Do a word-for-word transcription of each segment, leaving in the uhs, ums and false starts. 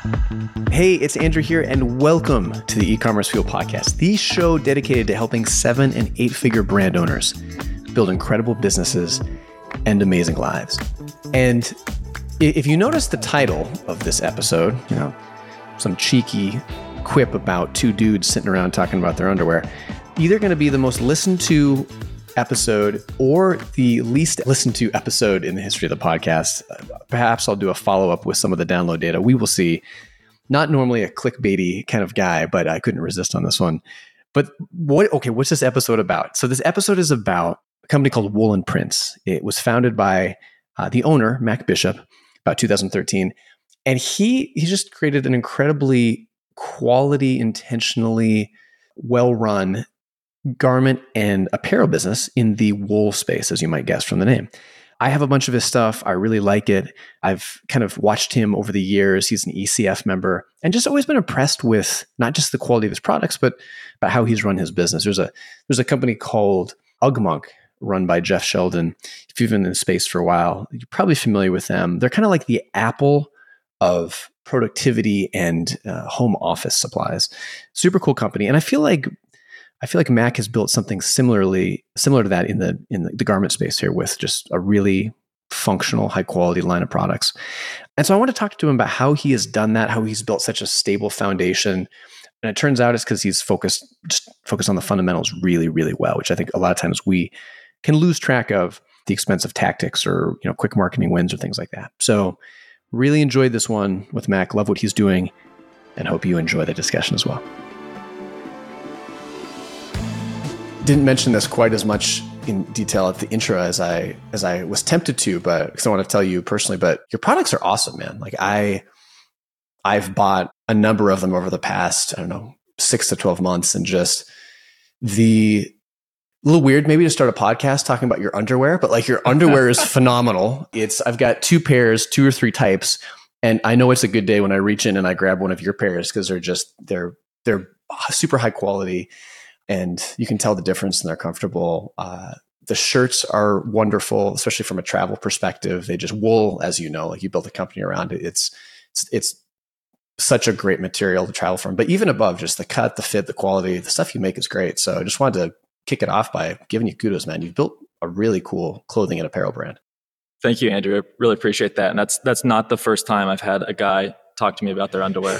Hey, it's Andrew here, and welcome to the E-commerce Fuel podcast, the show dedicated to helping seven and eight-figure brand owners build incredible businesses and amazing lives. And if you notice the title of this episode, you know, some cheeky quip about two dudes sitting around talking about their underwear, either going to be the most listened to episode or the least listened to episode in the history of the podcast. Perhaps I'll do a follow-up with some of the download data. We will see. Not normally a clickbaity kind of guy, but I couldn't resist on this one. But what? Okay, what's this episode about? So this episode is about a company called Wool and Prince. It was founded by uh, the owner, Mac Bishop, about two thousand thirteen. And he he just created an incredibly quality, intentionally well-run garment and apparel business in the wool space, as you might guess from the name. I have a bunch of his stuff. I really like it. I've kind of watched him over the years. He's an E C F member and just always been impressed with not just the quality of his products, but about how he's run his business. There's a there's a company called UGGmonk run by Jeff Sheldon. If you've been in the space for a while, you're probably familiar with them. They're kind of like the Apple of productivity and uh, home office supplies. Super cool company. And I feel like I feel like Mac has built something similarly similar to that in the in the, the garment space here with just a really functional, high quality line of products. And so I want to talk to him about how he has done that, how he's built such a stable foundation. And it turns out it's because he's focused just focused on the fundamentals really, really well, which I think a lot of times we can lose track of the expense of tactics or, you know, quick marketing wins or things like that. So really enjoyed this one with Mac, love what he's doing, and hope you enjoy the discussion as well. Didn't mention this quite as much in detail at the intro as I as I was tempted to, but because I want to tell you personally, but your products are awesome, man. Like I, I've bought a number of them over the past, I don't know, six to twelve months, and just the a little weird maybe to start a podcast talking about your underwear, but like your underwear is phenomenal. It's I've got two pairs, two or three types, and I know it's a good day when I reach in and I grab one of your pairs because they're just they're they're super high quality. And you can tell the difference and they're comfortable. Uh, the shirts are wonderful, especially from a travel perspective. They just wool, as you know, like you built a company around it. It's, it's, it's such a great material to travel from, but even above just the cut, the fit, the quality, the stuff you make is great. So I just wanted to kick it off by giving you kudos, man. You've built a really cool clothing and apparel brand. Thank you, Andrew. I really appreciate that. And that's, that's not the first time I've had a guy talk to me about their underwear.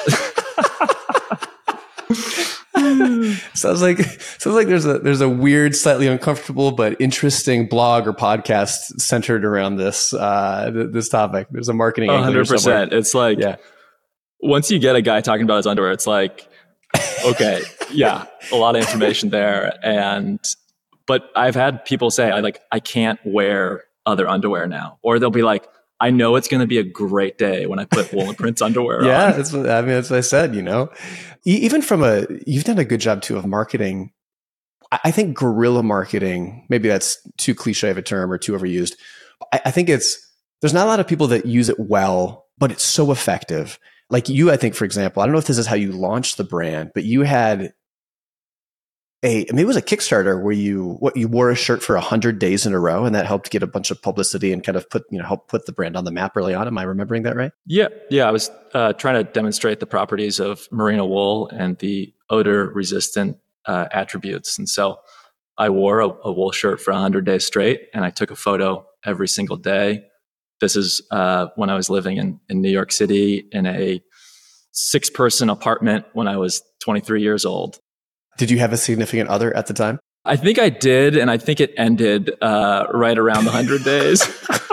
sounds like sounds like there's a there's a weird, slightly uncomfortable but interesting blog or podcast centered around this uh, th- this topic. There's a marketing one hundred percent. It's like yeah. Once you get a guy talking about his underwear, it's like okay, yeah, a lot of information there. And but I've had people say I like I can't wear other underwear now, or they'll be like, I know it's going to be a great day when I put Wool and Prince underwear yeah, on. Yeah, that's what I mean. That's what I said. You know, e- even from a, you've done a good job too of marketing. I, I think guerrilla marketing. Maybe that's too cliche of a term or too overused. I, I think it's there's not a lot of people that use it well, but it's so effective. Like you, I think, for example, I don't know if this is how you launched the brand, but you had a maybe it was a Kickstarter where you what you wore a shirt for a hundred days in a row, and that helped get a bunch of publicity and kind of put you know help put the brand on the map early on. Am I remembering that right? Yeah, yeah. I was uh, trying to demonstrate the properties of merino wool and the odor resistant uh, attributes, and so I wore a, a wool shirt for a hundred days straight, and I took a photo every single day. This is uh, when I was living in in New York City in a six person apartment when I was twenty-three years old. Did you have a significant other at the time? I think I did, and I think it ended uh, right around the hundred days.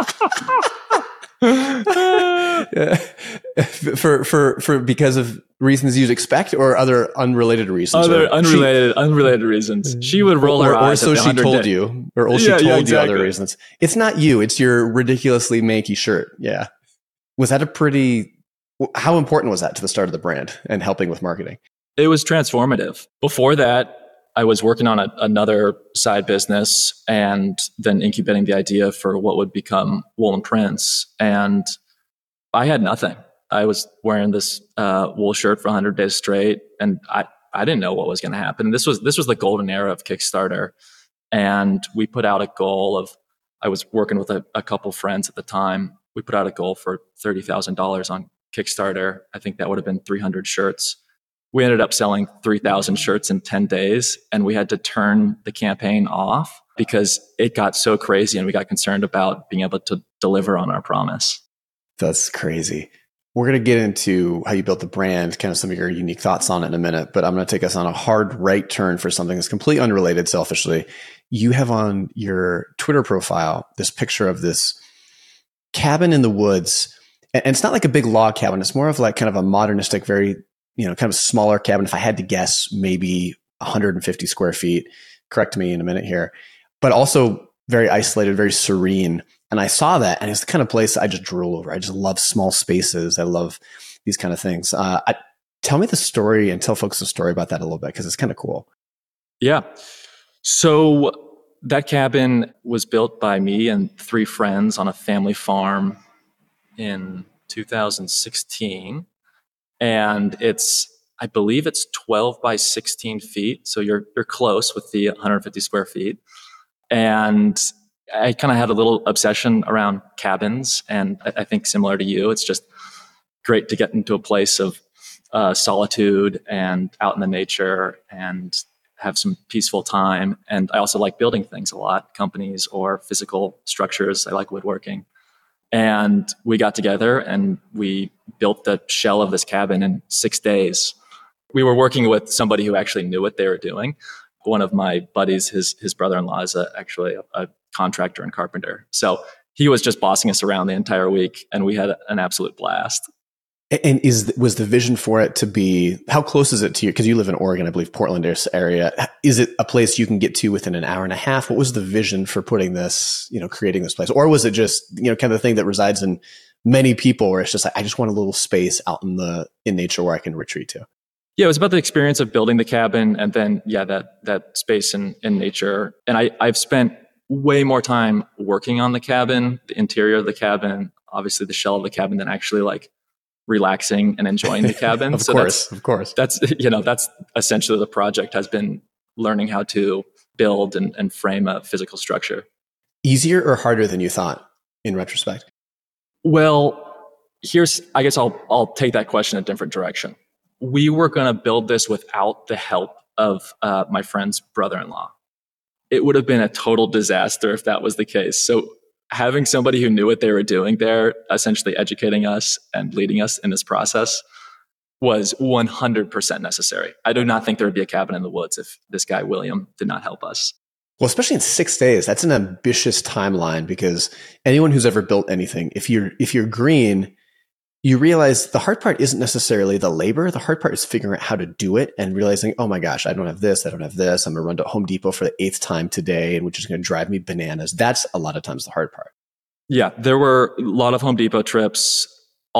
yeah. For for for because of reasons you'd expect, or other unrelated reasons. Other unrelated she, unrelated reasons. She would roll or, her or, eyes. Or so she told day. you, or or she yeah, told yeah, you exactly. other reasons. It's not you. It's your ridiculously manky shirt. Yeah. Was that a pretty? How important was that to the start of the brand and helping with marketing? It was transformative. Before that, I was working on a, another side business and then incubating the idea for what would become Wool and Prince. And I had nothing. I was wearing this uh, wool shirt for one hundred days straight, and I, I didn't know what was going to happen. This was this was the golden era of Kickstarter, and we put out a goal of. I was working with a, a couple friends at the time. We put out a goal for thirty thousand dollars on Kickstarter. I think that would have been three hundred shirts. We ended up selling three thousand shirts in ten days, and we had to turn the campaign off because it got so crazy and we got concerned about being able to deliver on our promise. That's crazy. We're going to get into how you built the brand, kind of some of your unique thoughts on it in a minute, but I'm going to take us on a hard right turn for something that's completely unrelated selfishly. You have on your Twitter profile this picture of this cabin in the woods. And it's not like a big log cabin. It's more of like kind of a modernistic, very, you know, kind of smaller cabin. If I had to guess, maybe one hundred fifty square feet. Correct me in a minute here. But also very isolated, very serene. And I saw that, and it's the kind of place I just drool over. I just love small spaces. I love these kind of things. Uh, I, tell me the story and tell folks the story about that a little bit, because it's kind of cool. Yeah. So that cabin was built by me and three friends on a family farm in two thousand sixteen. And it's, I believe it's twelve by sixteen feet. So you're you're close with the one hundred fifty square feet. And I kind of had a little obsession around cabins. And I, I think similar to you, it's just great to get into a place of uh, solitude and out in the nature and have some peaceful time. And I also like building things a lot, companies or physical structures. I like woodworking. And we got together and we built the shell of this cabin in six days. We were working with somebody who actually knew what they were doing. One of my buddies, his his brother-in-law is a, actually a, a contractor and carpenter. So he was just bossing us around the entire week, and we had an absolute blast. And is was the vision for it to be, how close is it to you? Because you live in Oregon, I believe, Portland area. Is it a place you can get to within an hour and a half? What was the vision for putting this, you know, creating this place? Or was it just, you know, kind of the thing that resides in many people where it's just like, I just want a little space out in the, in nature where I can retreat to? Yeah, it was about the experience of building the cabin, and then, yeah, that that space in, in nature. And I, I've spent way more time working on the cabin, the interior of the cabin, obviously the shell of the cabin, than actually like relaxing and enjoying the cabin. Of so course, that's, of course. That's, you know, that's essentially the project has been learning how to build and, and frame a physical structure. Easier or harder than you thought in retrospect? Well, here's, I guess I'll I'll take that question a different direction. We were going to build this without the help of uh, my friend's brother-in-law. It would have been a total disaster if that was the case. So having somebody who knew what they were doing there, essentially educating us and leading us in this process, was one hundred percent necessary. I do not think there would be a cabin in the woods if this guy, William, did not help us. Well, especially in six days, that's an ambitious timeline, because anyone who's ever built anything, if you're, if you're green, you realize the hard part isn't necessarily the labor. The hard part is figuring out how to do it and realizing, oh my gosh, I don't have this. I don't have this. I'm going to run to Home Depot for the eighth time today, and which is going to drive me bananas. That's a lot of times the hard part. Yeah, there were a lot of Home Depot trips.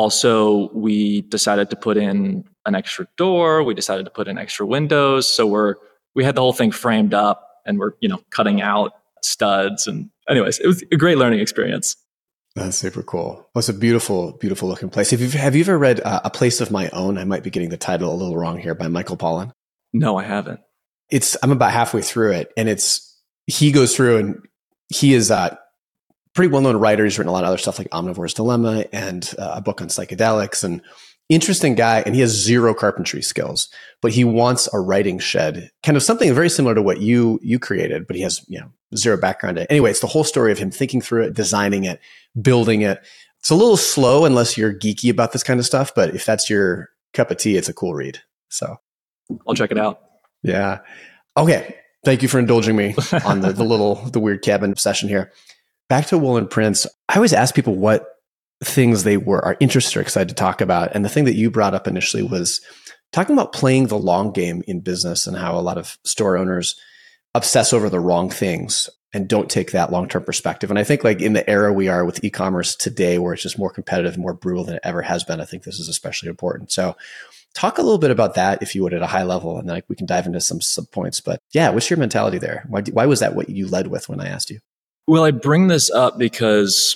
Also, we decided to put in an extra door. We decided to put in extra windows. So we're, we had the whole thing framed up, and we're, you know, cutting out studs. And anyways, it was a great learning experience. That's super cool. Well, it's a beautiful, beautiful looking place. Have you, have you ever read uh, A Place of My Own? I might be getting the title a little wrong here, by Michael Pollan. No, I haven't. It's, I'm about halfway through it, and it's, he goes through, and he is a pretty well-known writer. He's written a lot of other stuff like Omnivore's Dilemma and uh, a book on psychedelics, and interesting guy. And he has zero carpentry skills, but he wants a writing shed, kind of something very similar to what you, you created, but he has, you know, zero background. Anyway, it's the whole story of him thinking through it, designing it, building it. It's a little slow unless you're geeky about this kind of stuff, but if that's your cup of tea, it's a cool read. So I'll check it out. Yeah. Okay. Thank you for indulging me on the, the little, the weird cabin session here. Back to Wool and Prince. I always ask people what things they were, are interested or excited to talk about. And the thing that you brought up initially was talking about playing the long game in business, and how a lot of store owners obsess over the wrong things and don't take that long-term perspective. And I think, like, in the era we are with e-commerce today, where it's just more competitive and more brutal than it ever has been, I think this is especially important. So talk a little bit about that, if you would, at a high level, and then we can dive into some sub points. But yeah, what's your mentality there? Why, why was that what you led with when I asked you? Well, I bring this up because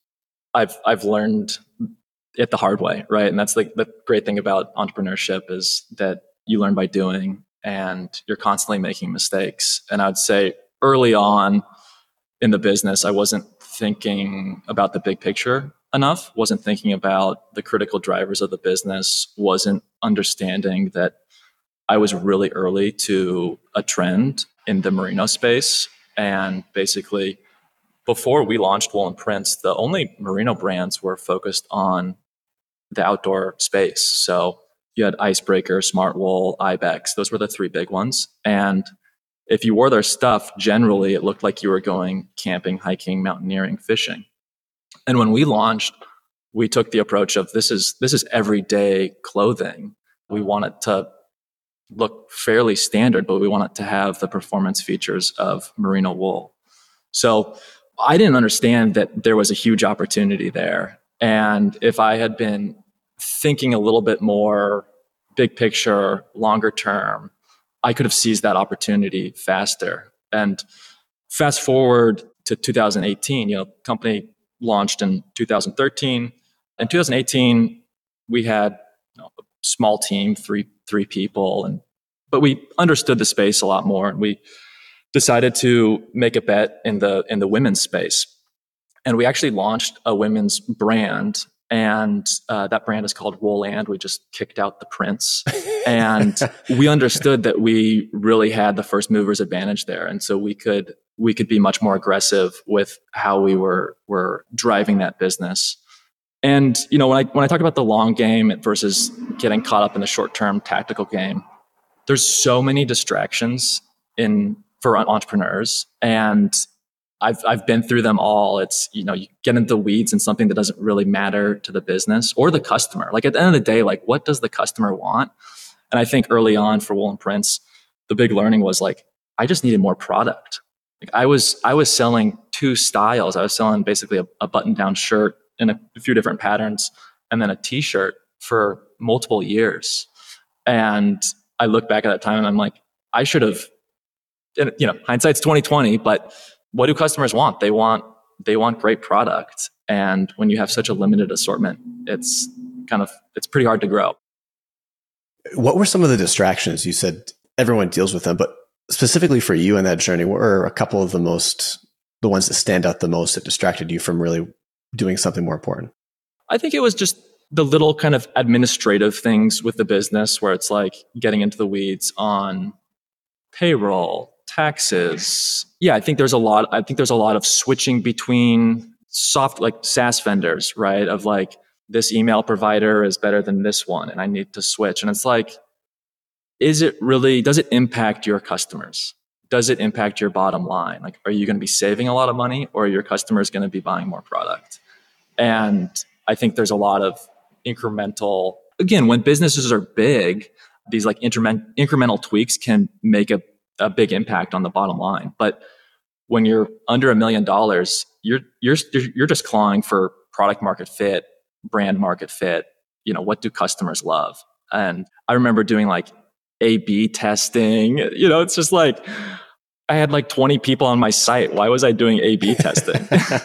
I've I've learned it the hard way, right? And that's the, the great thing about entrepreneurship, is that you learn by doing, and you're constantly making mistakes. And I'd say early on in the business, I wasn't thinking about the big picture. enough, wasn't thinking about the critical drivers of the business, wasn't understanding that I was really early to a trend in the merino space. And basically, before we launched Wool and Prints, the only merino brands were focused on the outdoor space. So you had Icebreaker, Smartwool, Ibex. Those were the three big ones. And if you wore their stuff, generally it looked like you were going camping, hiking, mountaineering, fishing. And when we launched, we took the approach of this is this is everyday clothing. We want it to look fairly standard, but we want it to have the performance features of merino wool. So I didn't understand that there was a huge opportunity there. And if I had been thinking a little bit more big picture, longer term, I could have seized that opportunity faster. And fast forward to two thousand eighteen, you know, company launched in two thousand thirteen. In two thousand eighteen, we had you know, a small team, three three people, and but we understood the space a lot more, and we decided to make a bet in the in the women's space. And we actually launched a women's brand, and uh, that brand is called Wool and. We just kicked out the prints, and we understood that we really had the first movers advantage there, and so we could we could be much more aggressive with how we were were driving that business. And you know, when I when I talk about the long game versus getting caught up in the short term tactical game, there's so many distractions in for entrepreneurs, and I've I've been through them all. It's, you know, you get into the weeds in something that doesn't really matter to the business or the customer. Like at the end of the day, like what does the customer want? And I think early on for Wool and Prints, the big learning was like, I just needed more product. Like I was I was selling two styles. I was selling basically a, a button-down shirt in a, a few different patterns, and then a t-shirt for multiple years. And I look back at that time and I'm like, I should have, you know, hindsight's twenty twenty, but what do customers want? They want they want great product. And when you have such a limited assortment, it's kind of it's pretty hard to grow. What were some of the distractions? You said everyone deals with them, but specifically for you in that journey, what were a couple of the most the ones that stand out the most that distracted you from really doing something more important? I think it was just the little kind of administrative things with the business where it's like getting into the weeds on payroll, taxes. Yeah, I think there's a lot, I think there's a lot of switching between soft, like SaaS vendors, right? Of like, this email provider is better than this one and I need to switch. And it's like, is it really, does it impact your customers? Does it impact your bottom line? Like, are you going to be saving a lot of money, or are your customers going to be buying more product? And I think there's a lot of incremental, again, when businesses are big, these like increment, incremental tweaks can make a, a big impact on the bottom line. But when you're under a million dollars, you're you're you're just clawing for product market fit, brand market fit. You know, what do customers love? And I remember doing like A B testing. You know, it's just like I had like twenty people on my site. Why was I doing A B testing?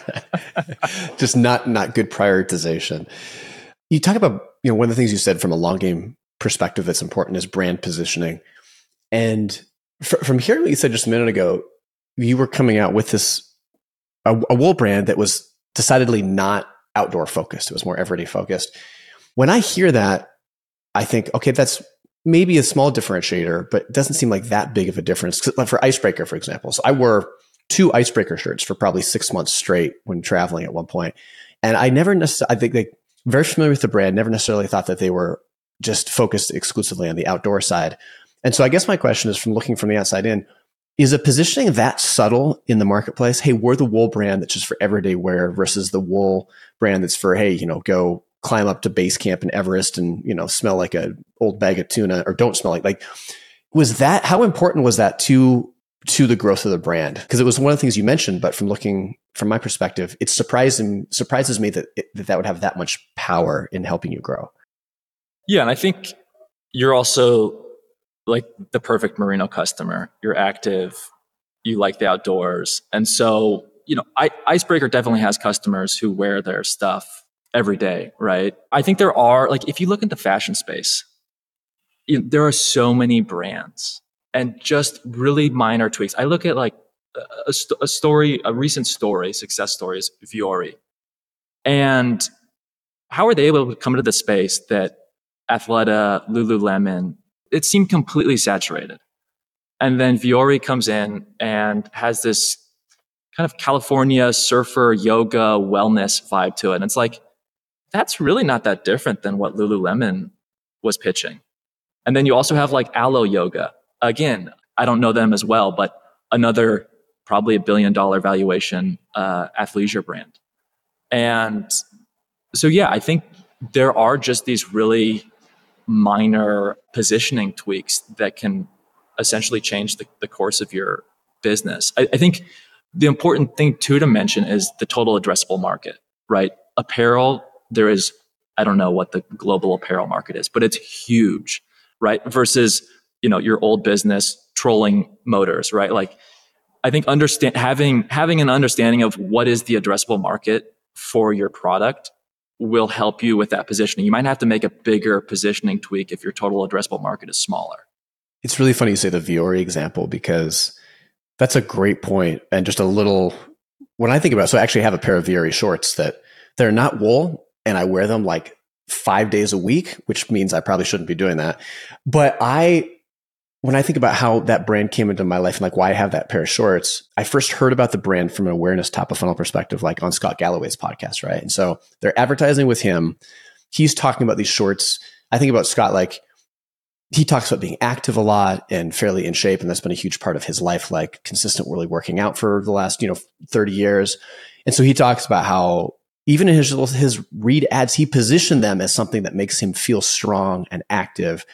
Just not not good prioritization. You talk about, you know, one of the things you said from a long game perspective that's important is brand positioning. And fr- from hearing what you said just a minute ago, you were coming out with this a, a wool brand that was decidedly not outdoor focused. It was more everyday focused. When I hear that, I think, okay, that's maybe a small differentiator, but it doesn't seem like that big of a difference. Like for Icebreaker, for example. So I wore two Icebreaker shirts for probably six months straight when traveling at one point. And I never necessarily, I think they very familiar with the brand, never necessarily thought that they were just focused exclusively on the outdoor side. And so I guess my question is, from looking from the outside in, is a positioning that subtle in the marketplace? Hey, we're the wool brand that's just for everyday wear versus the wool brand that's for, hey, you know, go climb up to base camp in Everest and, you know, smell like a old bag of tuna, or don't smell like, like, was that, how important was that to, to the growth of the brand? Because it was one of the things you mentioned, but from looking from my perspective, it surprising, surprises me that, it, that that would have that much power in helping you grow. Yeah. And I think you're also like the perfect merino customer. You're active, you like the outdoors. And so, you know, I, Icebreaker definitely has customers who wear their stuff every day, right? I think there are, like, if you look at the fashion space, you know, there are so many brands and just really minor tweaks. I look at like a, a story, a recent story, success story is Vuori. And how are they able to come into the space that Athleta, Lululemon, it seemed completely saturated. And then Vuori comes in and has this kind of California surfer yoga wellness vibe to it. And it's like, that's really not that different than what Lululemon was pitching. And then you also have like Alo Yoga. Again, I don't know them as well, but another probably a billion dollar valuation uh, athleisure brand. And so, yeah, I think there are just these really minor positioning tweaks that can essentially change the, the course of your business. I, I think the important thing too to mention is the total addressable market, right? Apparel, there is, I don't know what the global apparel market is, but it's huge, right? Versus, you know, your old business trolling motors, right? Like, I think understand having having an understanding of what is the addressable market for your product will help you with that positioning. You might have to make a bigger positioning tweak if your total addressable market is smaller. It's really funny you say the Vuori example, because that's a great point. And just a little, when I think about it, so I actually have a pair of Vuori shorts that they're not wool, and I wear them like five days a week, which means I probably shouldn't be doing that. But I, when I think about how that brand came into my life and like why I have that pair of shorts, I first heard about the brand from an awareness top of funnel perspective, like on Scott Galloway's podcast, right? And so they're advertising with him. He's talking about these shorts. I think about Scott, like he talks about being active a lot and fairly in shape. And that's been a huge part of his life, like consistent really working out for the last, you know, thirty years. And so he talks about how even in his, his read ads, he positioned them as something that makes him feel strong and active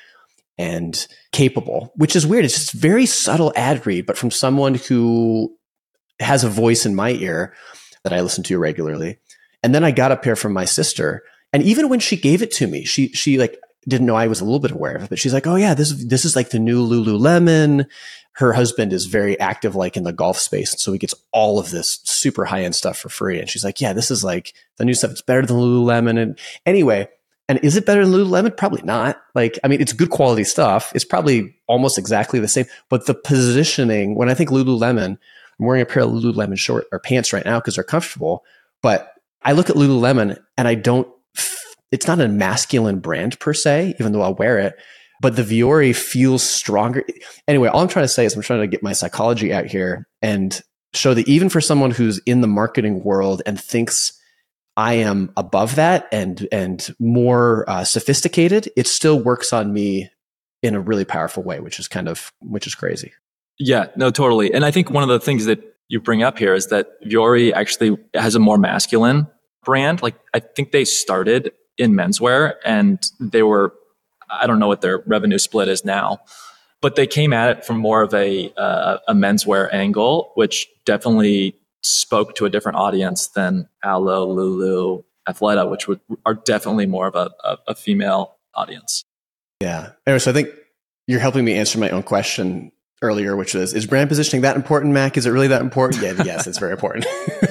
and capable, which is weird. It's just very subtle ad read, but from someone who has a voice in my ear that I listen to regularly. And then I got a pair from my sister. And even when she gave it to me, she, she like didn't know I was a little bit aware of it, but she's like, oh yeah, this, this is like the new Lululemon. Her husband is very active, like in the golf space. And so he gets all of this super high end stuff for free. And she's like, yeah, this is like the new stuff. It's better than Lululemon. And anyway, and is it better than Lululemon? Probably not. Like, I mean, it's good quality stuff. It's probably almost exactly the same, but the positioning, when I think Lululemon, I'm wearing a pair of Lululemon short or pants right now because they're comfortable, but I look at Lululemon and I don't, it's not a masculine brand per se, even though I'll wear it, but the Vuori feels stronger. Anyway, all I'm trying to say is I'm trying to get my psychology out here and show that even for someone who's in the marketing world and thinks I am above that and and more uh, sophisticated, it still works on me in a really powerful way, which is kind of, which is crazy. Yeah, no, totally. And I think one of the things that you bring up here is that Vuori actually has a more masculine brand. Like, I think they started in menswear and they were, I don't know what their revenue split is now, but they came at it from more of a uh, a menswear angle, which definitely spoke to a different audience than Alo, Lulu, Athleta, which would, are definitely more of a, a, a female audience. Yeah. Anyway, so I think you're helping me answer my own question earlier, which was, is brand positioning that important, Mac? Is it really that important? Yeah, yes, it's very important.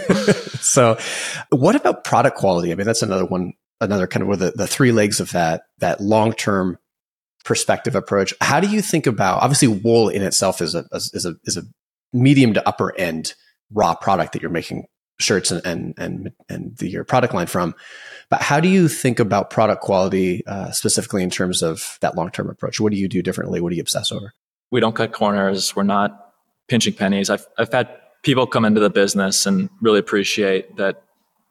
So what about product quality? I mean, that's another one, another kind of where the, the three legs of that, that long-term perspective approach. How do you think about, obviously wool in itself is a, is a, is a medium to upper end raw product that you're making shirts and, and, and, and the, your product line from. But how do you think about product quality, uh, specifically in terms of that long-term approach? What do you do differently? What do you obsess over? We don't cut corners. We're not pinching pennies. I've, I've had people come into the business and really appreciate that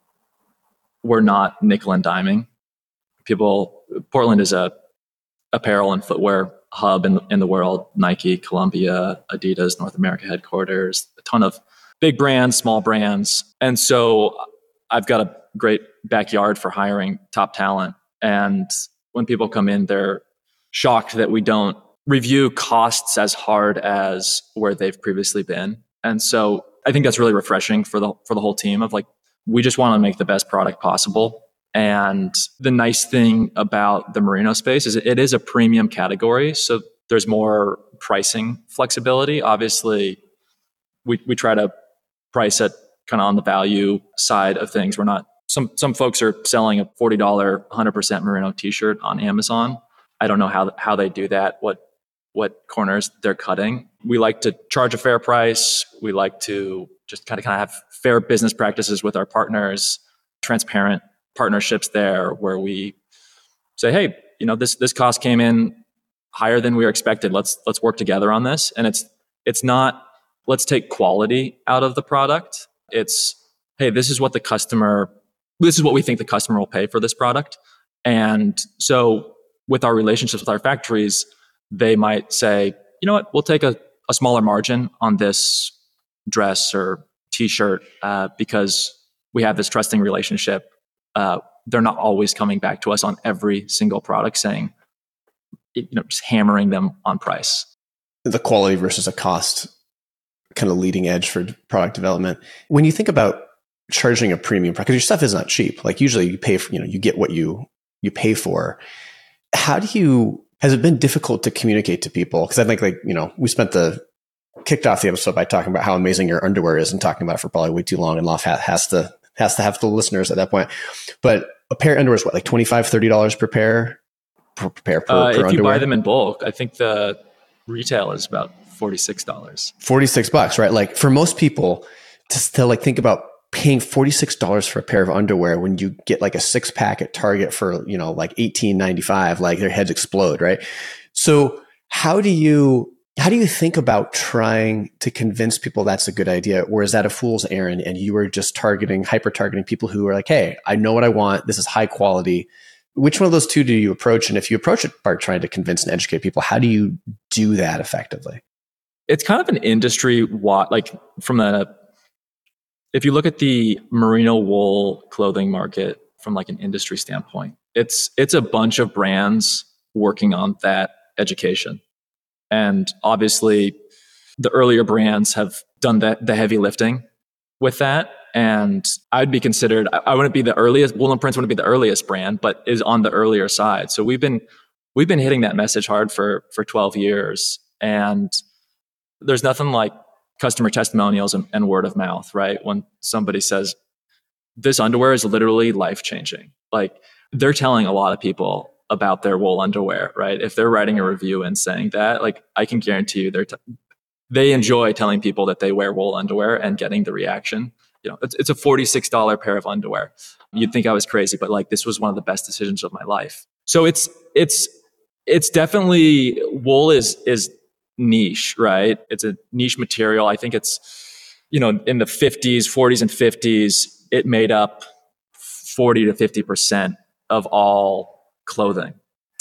we're not nickel and diming. People, Portland is a apparel and footwear hub in, in the world. Nike, Columbia, Adidas, North America headquarters, a ton of big brands, small brands. And so I've got a great backyard for hiring top talent. And when people come in, they're shocked that we don't review costs as hard as where they've previously been. And so I think that's really refreshing for the for the whole team of like, we just want to make the best product possible. And the nice thing about the merino space is it is a premium category. So there's more pricing flexibility. Obviously, we, we try to price it kind of on the value side of things. We're not, some some folks are selling a forty dollars one hundred percent merino t-shirt on Amazon. I don't know how how they do that, what what corners they're cutting. We like to charge a fair price. We like to just kind of kind of have fair business practices with our partners. transparent partnerships there where we say, hey, you know, this this cost came in higher than we were expected. Let's let's work together on this. And it's it's not let's take quality out of the product. It's, hey, this is what the customer, this is what we think the customer will pay for this product. And so with our relationships with our factories, they might say, you know what, we'll take a, a smaller margin on this dress or t-shirt uh, because we have this trusting relationship. Uh, they're not always coming back to us on every single product saying, you know, just hammering them on price. The quality versus a cost kind of leading edge for product development. When you think about charging a premium price, because your stuff is not cheap. Like usually you pay for, you know, you get what you you pay for. How do you, has it been difficult to communicate to people? Because I think like, you know, we spent the, kicked off the episode by talking about how amazing your underwear is and talking about it for probably way too long, and Loft has to, has to have the listeners at that point. But a pair of underwear is what, like twenty-five dollars, thirty dollars per pair? Per pair per, uh, per if underwear? you buy them in bulk, I think the retail is about forty-six dollars. forty-six bucks, right? Like for most people to, to like think about paying forty-six dollars for a pair of underwear when you get like a six pack at Target for, you know, like eighteen ninety-five, like their heads explode, right? So how do you, how do you think about trying to convince people that's a good idea? Or is that a fool's errand and you are just targeting, hyper targeting people who are like, hey, I know what I want. This is high quality. Which one of those two do you approach? And if you approach it by trying to convince and educate people, how do you do that effectively? It's kind of an industry, like from the, if you look at the merino wool clothing market from like an industry standpoint, it's it's a bunch of brands working on that education. And obviously the earlier brands have done the, the heavy lifting with that. And I'd be considered, I wouldn't be the earliest, Wool and Prince wouldn't be the earliest brand, but is on the earlier side. So we've been, we've been hitting that message hard for, for twelve years. And there's nothing like customer testimonials and, and word of mouth, right? When somebody says, this underwear is literally life-changing. Like they're telling a lot of people about their wool underwear, right? If they're writing a review and saying that, like I can guarantee you they're t- they enjoy telling people that they wear wool underwear and getting the reaction. You know, it's, it's a forty-six dollars pair of underwear. You'd think I was crazy, but like this was one of the best decisions of my life. So it's it's it's definitely, wool is is niche, right? It's a niche material. I think it's, you know, in the fifties, forties and fifties, it made up forty to fifty percent of all clothing.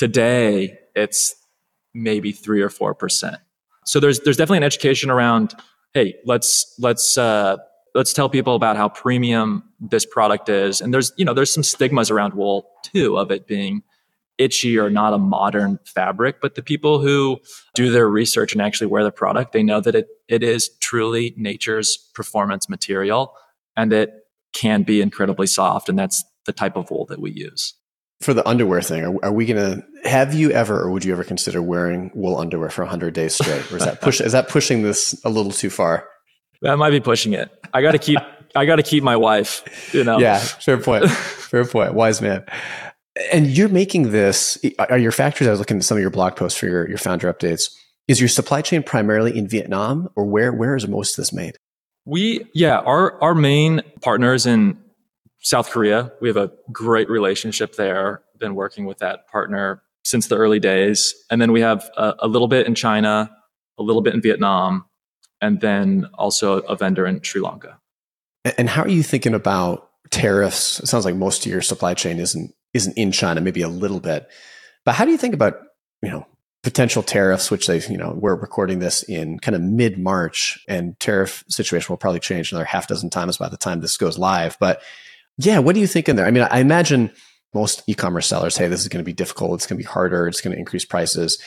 Today, it's maybe three or four percent. So there's there's definitely an education around, hey, let's let's uh, let's tell people about how premium this product is. And there's, you know, there's some stigmas around wool too, of it being itchy or not a modern fabric. But the people who do their research and actually wear the product, they know that it it is truly nature's performance material, and it can be incredibly soft. And that's the type of wool that we use. For the underwear thing, are, are we going to, have you ever, or would you ever consider wearing wool underwear for one hundred days straight? Or is that push, is that pushing this a little too far? That might be pushing it. I got to keep, I got to keep my wife, you know? Yeah, fair point. Fair point. Wise man. And you're making this, are your factories, I was looking at some of your blog posts for your, your founder updates. Is your supply chain primarily in Vietnam, or where, where is most of this made? We, yeah, our, our main partners in South Korea. We have a great relationship there. Been working with that partner since the early days. And then we have a, a little bit in China, a little bit in Vietnam, and then also a vendor in Sri Lanka. And how are you thinking about tariffs? It sounds like most of your supply chain isn't isn't in China, maybe a little bit. But how do you think about, you know, potential tariffs, which they, you know, we're recording this in kind of mid-March, and tariff situation will probably change another half dozen times by the time this goes live. But yeah, what do you think in there? I mean, I imagine most e-commerce sellers, hey, this is going to be difficult. It's going to be harder. It's going to increase prices.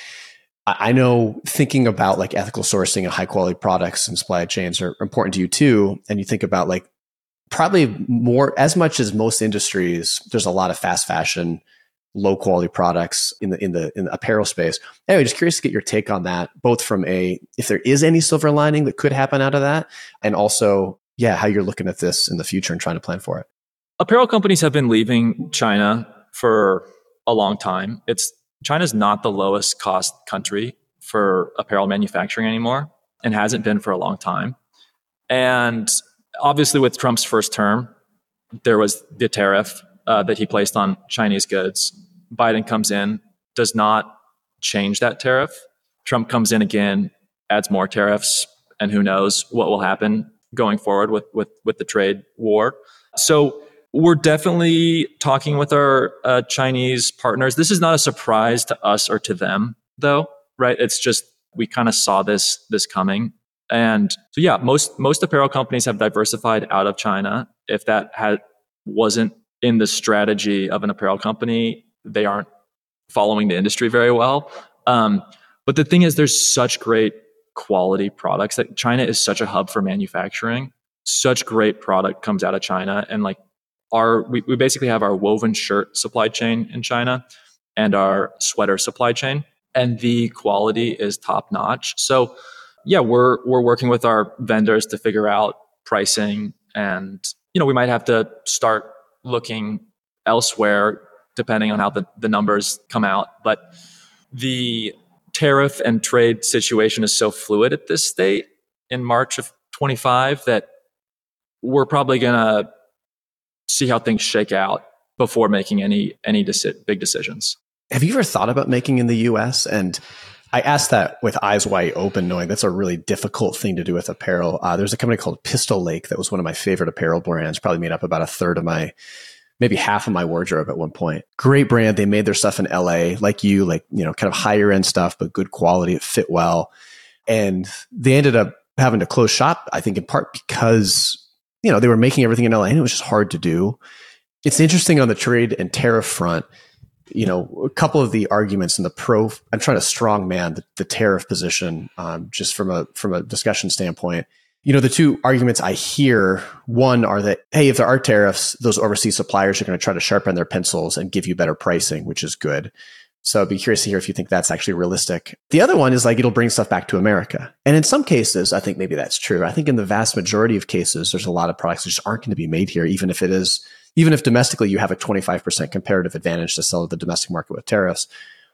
I know thinking about like ethical sourcing and high quality products and supply chains are important to you too. And you think about like probably more, as much as most industries, there's a lot of fast fashion, low quality products in the, in the, in the apparel space. Anyway, just curious to get your take on that, both from a, if there is any silver lining that could happen out of that, and also, yeah, how you're looking at this in the future and trying to plan for it. Apparel companies have been leaving China for a long time. It's China's not the lowest cost country for apparel manufacturing anymore, and hasn't been for a long time. And obviously with Trump's first term, there was the tariff uh, that he placed on Chinese goods. Biden comes in, does not change that tariff. Trump comes in again, adds more tariffs, and who knows what will happen going forward with with, with the trade war. So we're definitely talking with our uh, Chinese partners. This is not a surprise to us or to them, though, right? It's just we kind of saw this this coming. And so, yeah, most most apparel companies have diversified out of China. If that had wasn't in the strategy of an apparel company, they aren't following the industry very well. Um, but the thing is, there's such great quality products that China is such a hub for manufacturing. Such great product comes out of China, and like our we, we basically have our woven shirt supply chain in China and our sweater supply chain, and the quality is top notch. So yeah, we're we're working with our vendors to figure out pricing, and you know we might have to start looking elsewhere depending on how the, the numbers come out. But the tariff and trade situation is so fluid at this state in March of twenty-five that we're probably gonna see how things shake out before making any any deci- big decisions. Have you ever thought about making in the U S? And I asked that with eyes wide open, knowing that's a really difficult thing to do with apparel. Uh, there's a company called Pistol Lake that was one of my favorite apparel brands, probably made up about a third of my, maybe half of my wardrobe at one point. Great brand. They made their stuff in L A, like you, like, you know, kind of higher end stuff, but good quality. It fit well. And they ended up having to close shop, I think in part because, you know, they were making everything in L A and it was just hard to do. It's interesting on the trade and tariff front. You know, a couple of the arguments in the pro, I'm trying to strong man the, the tariff position, um, just from a from a discussion standpoint. You know, the two arguments I hear, one are that, hey, if there are tariffs, those overseas suppliers are going to try to sharpen their pencils and give you better pricing, which is good. So I'd be curious to hear if you think that's actually realistic. The other one is like, it'll bring stuff back to America. And in some cases, I think maybe that's true. I think in the vast majority of cases, there's a lot of products that just aren't going to be made here, even if it is Even if domestically you have a twenty-five percent comparative advantage to sell to the domestic market with tariffs.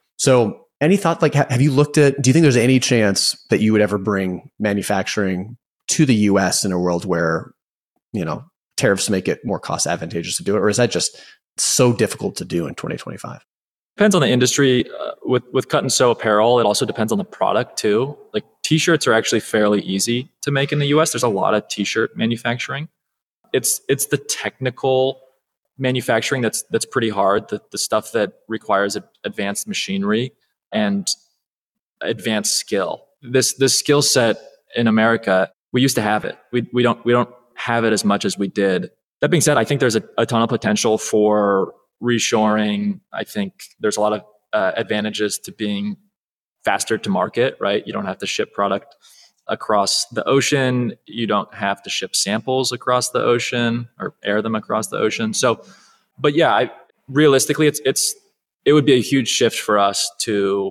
So any thought, like, have you looked at, do you think there's any chance that you would ever bring manufacturing to the U S in a world where, you know, tariffs make it more cost advantageous to do it? Or is that just so difficult to do in twenty twenty-five? Depends on the industry. Uh, with, with cut and sew apparel, it also depends on the product too. Like t-shirts are actually fairly easy to make in the U S. There's a lot of t-shirt manufacturing. It's, it's the technical manufacturing that's that's pretty hard. The the stuff that requires advanced machinery and advanced skill. This this skill set in America, we used to have it. We we don't we don't have it as much as we did. That being said, I think there's a, a ton of potential for reshoring. I think there's a lot of uh, advantages to being faster to market. Right, you don't have to ship product across the ocean. You don't have to ship samples across the ocean or air them across the ocean. So, but yeah, I, realistically, it's it's it would be a huge shift for us to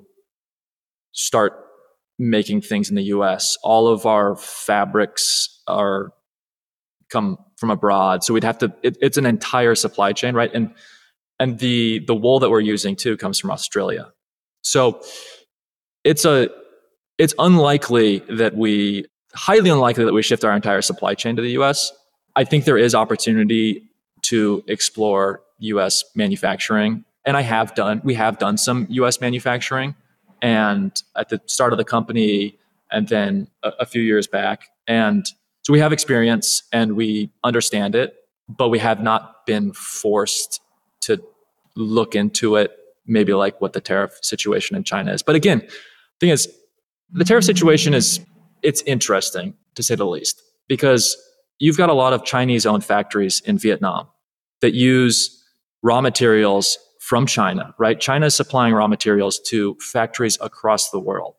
start making things in the U S. All of our fabrics are come from abroad, so we'd have to. It, it's an entire supply chain, right? And and the the wool that we're using too comes from Australia. So it's a It's unlikely that we, highly unlikely that we shift our entire supply chain to the U S. I think there is opportunity to explore U S manufacturing. And I have done, we have done some U S manufacturing. And at the start of the company and then a, a few years back. And so we have experience and we understand it, but we have not been forced to look into it, maybe like what the tariff situation in China is. But again, the thing is, the tariff situation is, it's interesting to say the least, because you've got a lot of Chinese-owned factories in Vietnam that use raw materials from China, right? China is supplying raw materials to factories across the world.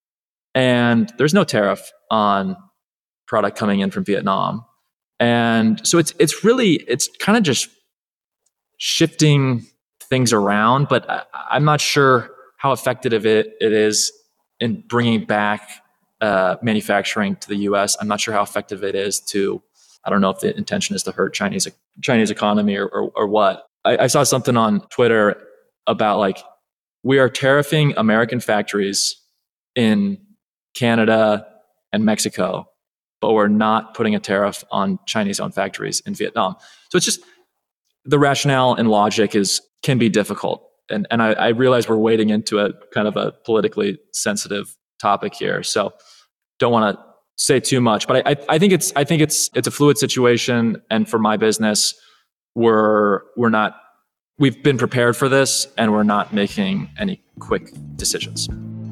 And there's no tariff on product coming in from Vietnam. And so it's it's really, it's kind of just shifting things around, but I, I'm not sure how effective it, it is in bringing back uh, manufacturing to the U S. I'm not sure how effective it is to, I don't know if the intention is to hurt Chinese Chinese economy or, or, or what. I, I saw something on Twitter about like, we are tariffing American factories in Canada and Mexico, but we're not putting a tariff on Chinese-owned factories in Vietnam. So it's just, the rationale and logic is can be difficult. And and I, I realize we're wading into a kind of a politically sensitive topic here. So don't want to say too much, but I, I I think it's I think it's it's a fluid situation. And for my business, we're we're not we've been prepared for this, and we're not making any quick decisions.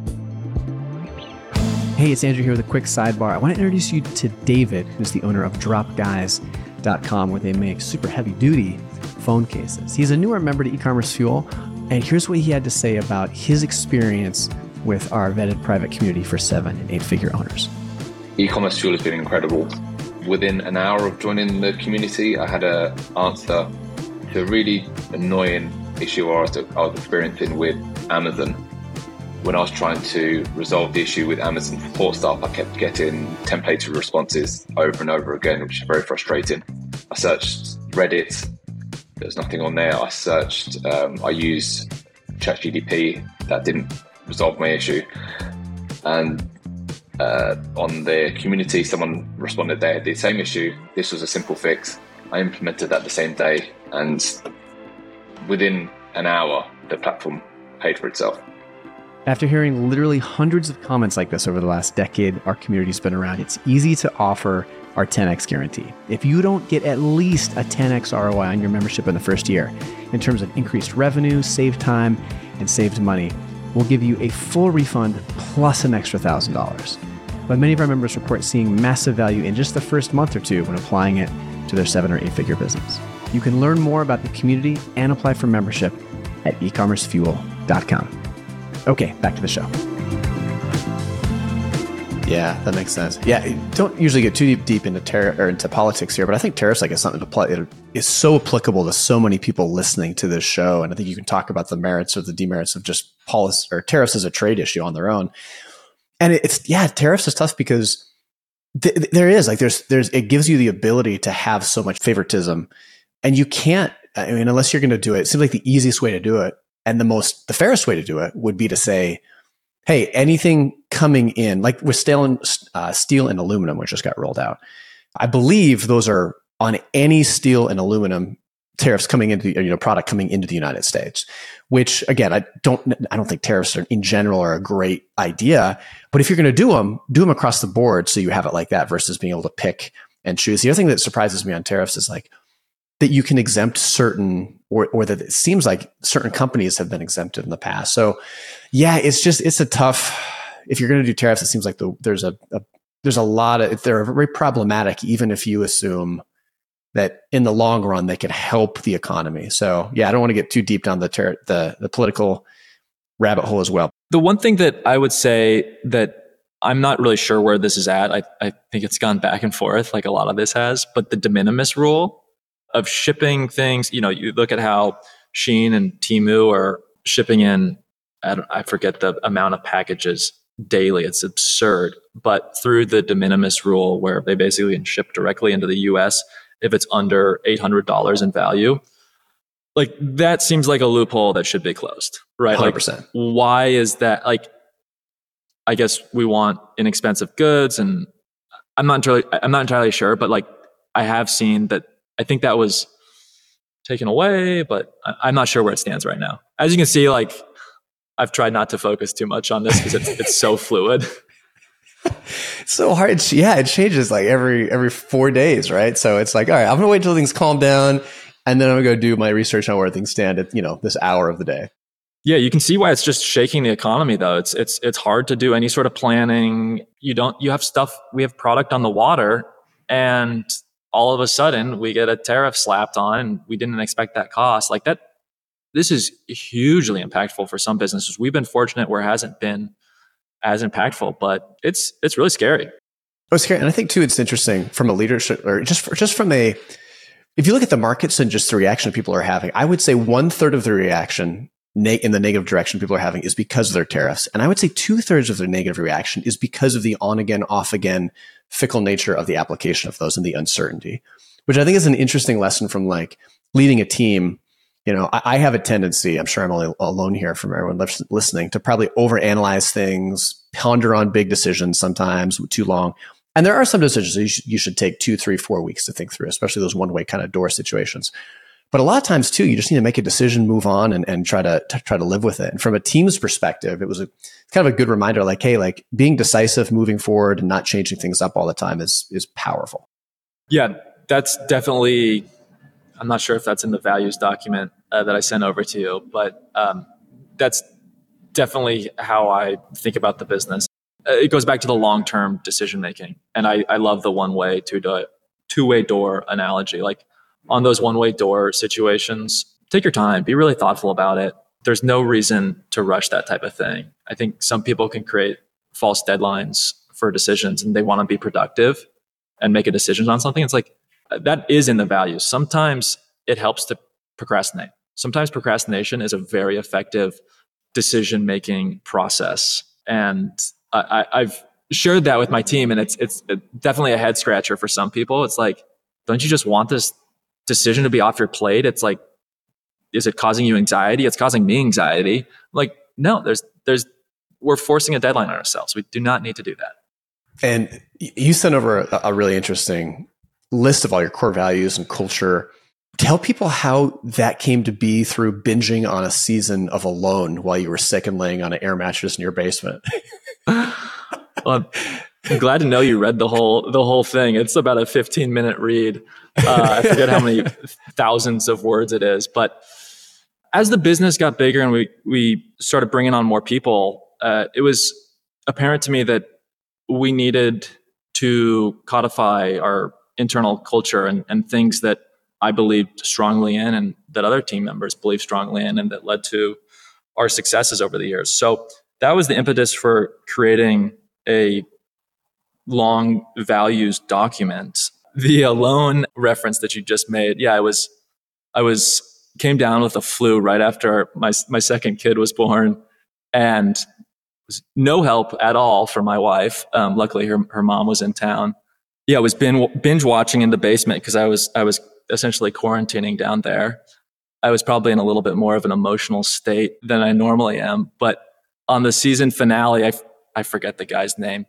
Hey, it's Andrew here with a quick sidebar. I want to introduce you to David, who's the owner of drop guys dot com, where they make super heavy duty phone cases. He's a newer member to E-commerce Fuel, and here's what he had to say about his experience with our vetted private community for seven and eight figure owners. E-commerce Fuel has been incredible. Within an hour of joining the community, I had an answer to a really annoying issue I was, I was experiencing with Amazon. When I was trying to resolve the issue with Amazon support staff, I kept getting templated responses over and over again, which is very frustrating. I searched Reddit, there's nothing on there. I searched, um, I used ChatGPT, that didn't resolve my issue. And uh, on the community, someone responded they had the same issue. This was a simple fix. I implemented that the same day, and within an hour, the platform paid for itself. After hearing literally hundreds of comments like this over the last decade our community's been around, it's easy to offer our ten X guarantee. If you don't get at least a ten X R O I on your membership in the first year, in terms of increased revenue, saved time, and saved money, we'll give you a full refund plus an extra one thousand dollars. But many of our members report seeing massive value in just the first month or two when applying it to their seven or eight figure business. You can learn more about the community and apply for membership at e commerce fuel dot com. Okay, back to the show. Yeah, that makes sense. Yeah, don't usually get too deep, deep into ter- or into politics here, but I think tariffs like is something to play. It is so applicable to so many people listening to this show, and I think you can talk about the merits or the demerits of just policy or tariffs as a trade issue on their own. And it's yeah, tariffs is tough because th- there is like there's there's it gives you the ability to have so much favoritism, and you can't. I mean, unless you're going to do it, it seems like the easiest way to do it. And the most, the fairest way to do it would be to say, hey, anything coming in, like with steel and, uh, steel and aluminum, which just got rolled out. I believe those are on any steel and aluminum tariffs coming into, you know, product coming into the United States, which again, I don't, I don't think tariffs are, in general are a great idea, but if you're going to do them, do them across the board. So you have it like that versus being able to pick and choose. The other thing that surprises me on tariffs is like that you can exempt certain, or, or that it seems like certain companies have been exempted in the past. So yeah, it's just, it's a tough, if you're going to do tariffs, it seems like the, there's a, a, there's a lot of, they're very problematic, even if you assume that in the long run, they can help the economy. So yeah, I don't want to get too deep down the, ter- the, the political rabbit hole as well. The one thing that I would say that I'm not really sure where this is at. I, I think it's gone back and forth like a lot of this has, but the de minimis rule of shipping things, you know, you look at how Shein and Temu are shipping in, I, don't, I forget the amount of packages daily. It's absurd. But through the de minimis rule, where they basically can ship directly into the U S if it's under eight hundred dollars in value, like that seems like a loophole that should be closed, right? one hundred percent. Like, why is that? Like, I guess we want inexpensive goods, and I'm not entirely, I'm not entirely sure, but like I have seen that. I think that was taken away, but I'm not sure where it stands right now. As you can see, like I've tried not to focus too much on this because it's, it's so fluid. It's so hard. It's, yeah, it changes like every every four days, right? So it's like, all right, I'm gonna wait till things calm down, and then I'm gonna go do my research on where things stand at, you know, this hour of the day. Yeah, you can see why it's just shaking the economy, though. It's it's it's hard to do any sort of planning. You don't. You have stuff. We have product on the water, and all of a sudden we get a tariff slapped on, and we didn't expect that cost. Like that, this is hugely impactful for some businesses. We've been fortunate where it hasn't been as impactful, but it's it's really scary. Oh, scary. And I think too, it's interesting from a leadership or just for, just from a, if you look at the markets and just the reaction people are having, I would say one third of the reaction in the negative direction people are having is because of their tariffs. And I would say two thirds of their negative reaction is because of the on again, off again, fickle nature of the application of those and the uncertainty, which I think is an interesting lesson from like leading a team. You know, I, I have a tendency, I'm sure I'm only alone here from everyone listening, to probably overanalyze things, ponder on big decisions sometimes too long. And there are some decisions that you should, you should take two, three, four weeks to think through, especially those one-way kind of door situations. But a lot of times too, you just need to make a decision, move on, and, and try to, to try to live with it. And from a team's perspective, it was a kind of a good reminder, like, hey, like being decisive, moving forward, and not changing things up all the time is is powerful. Yeah, that's definitely. I'm not sure if that's in the values document uh, that I sent over to you, but um, that's definitely how I think about the business. Uh, it goes back to the long-term decision making, and I, I love the one-way two do- two-way door analogy. Like on those one-way door situations, take your time, be really thoughtful about it. There's no reason to rush that type of thing. I think some people can create false deadlines for decisions, and they want to be productive and make a decision on something. It's like that is in the values. Sometimes it helps to procrastinate. Sometimes procrastination is a very effective decision-making process. And I, I've shared that with my team, and it's it's definitely a head scratcher for some people. It's like, don't you just want this decision to be off your plate? It's like, is it causing you anxiety? It's causing me anxiety. I'm like, no, there's there's we're forcing a deadline on ourselves. We do not need to do that. And you sent over a, a really interesting list of all your core values and culture. Tell people how that came to be through binging on a season of Alone while you were sick and laying on an air mattress in your basement. Well, I'm glad to know you read the whole the whole thing. It's about a fifteen minute read. Uh, I forget how many thousands of words it is. But as the business got bigger and we we started bringing on more people, uh, it was apparent to me that we needed to codify our internal culture and, and things that I believed strongly in and that other team members believed strongly in, and that led to our successes over the years. So that was the impetus for creating a long values document. The Alone reference that you just made, yeah, I was, I was came down with a flu right after my my second kid was born, and was no help at all for my wife. Um, luckily, her her mom was in town. Yeah, I was binge, binge watching in the basement because I was I was essentially quarantining down there. I was probably in a little bit more of an emotional state than I normally am. But on the season finale, I, I forget the guy's name.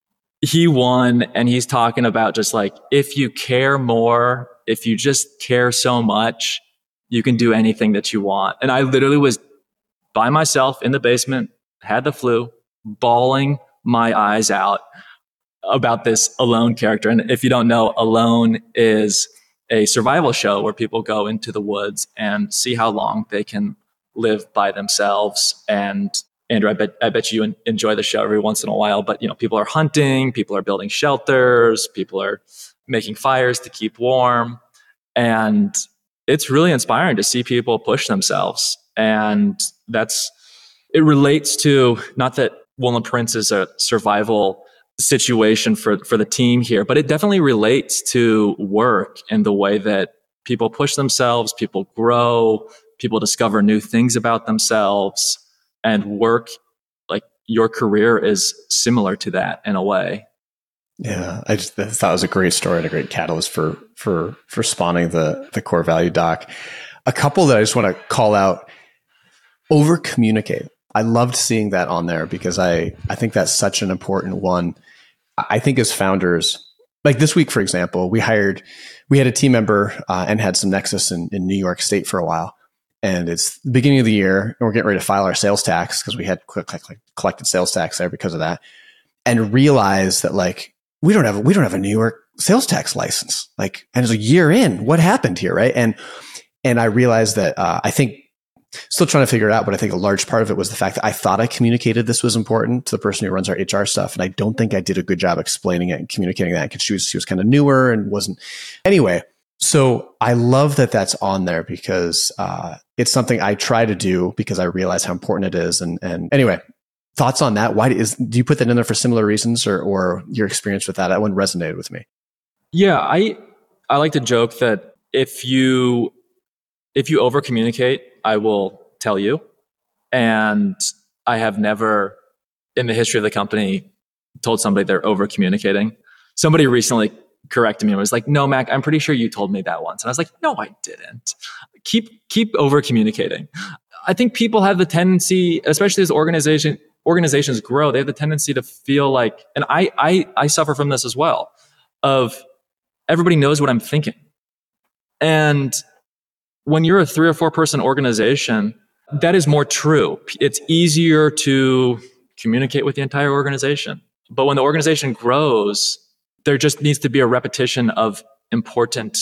He won, and he's talking about just like, if you care more, if you just care so much, you can do anything that you want. And I literally was by myself in the basement, had the flu, bawling my eyes out about this Alone character. And if you don't know, Alone is a survival show where people go into the woods and see how long they can live by themselves. And Andrew, I bet I bet you enjoy the show every once in a while. But you know, people are hunting, people are building shelters, people are making fires to keep warm, and it's really inspiring to see people push themselves. And that's it relates to, not that Woolman Prince is a survival situation for for the team here, but it definitely relates to work and the way that people push themselves, people grow, people discover new things about themselves, and work, like your career is similar to that in a way. Yeah, I just thought it was a great story and a great catalyst for for for spawning the the core value doc. A couple that I just want to call out: over communicate. I loved seeing that on there because I I think that's such an important one. I think as founders, like this week, for example, we hired, we had a team member uh, and had some nexus in, in New York State for a while. And it's the beginning of the year, and we're getting ready to file our sales tax because we had collected sales tax there because of that, and realized that like we don't have a, we don't have a New York sales tax license. Like, and it's a year in, what happened here, right? And and I realized that uh, I think. Still trying to figure it out, but I think a large part of it was the fact that I thought I communicated this was important to the person who runs our H R stuff. And I don't think I did a good job explaining it and communicating that because she was, she was kind of newer and wasn't. Anyway, so I love that that's on there because uh, it's something I try to do because I realize how important it is. And, and anyway, thoughts on that? Why is, do you put that in there for similar reasons, or, or your experience with that? That one resonated with me. Yeah, I, I like to joke that if you, if you over communicate, I will tell you. And I have never in the history of the company told somebody they're over communicating. Somebody recently corrected me and was like, no, Mac, I'm pretty sure you told me that once. And I was like, no, I didn't. Keep, keep over communicating. I think people have the tendency, especially as organization, organizations grow, they have the tendency to feel like, and I, I, I suffer from this as well, of everybody knows what I'm thinking. And when you're a three or four person organization, that is more true. It's easier to communicate with the entire organization. But when the organization grows, there just needs to be a repetition of important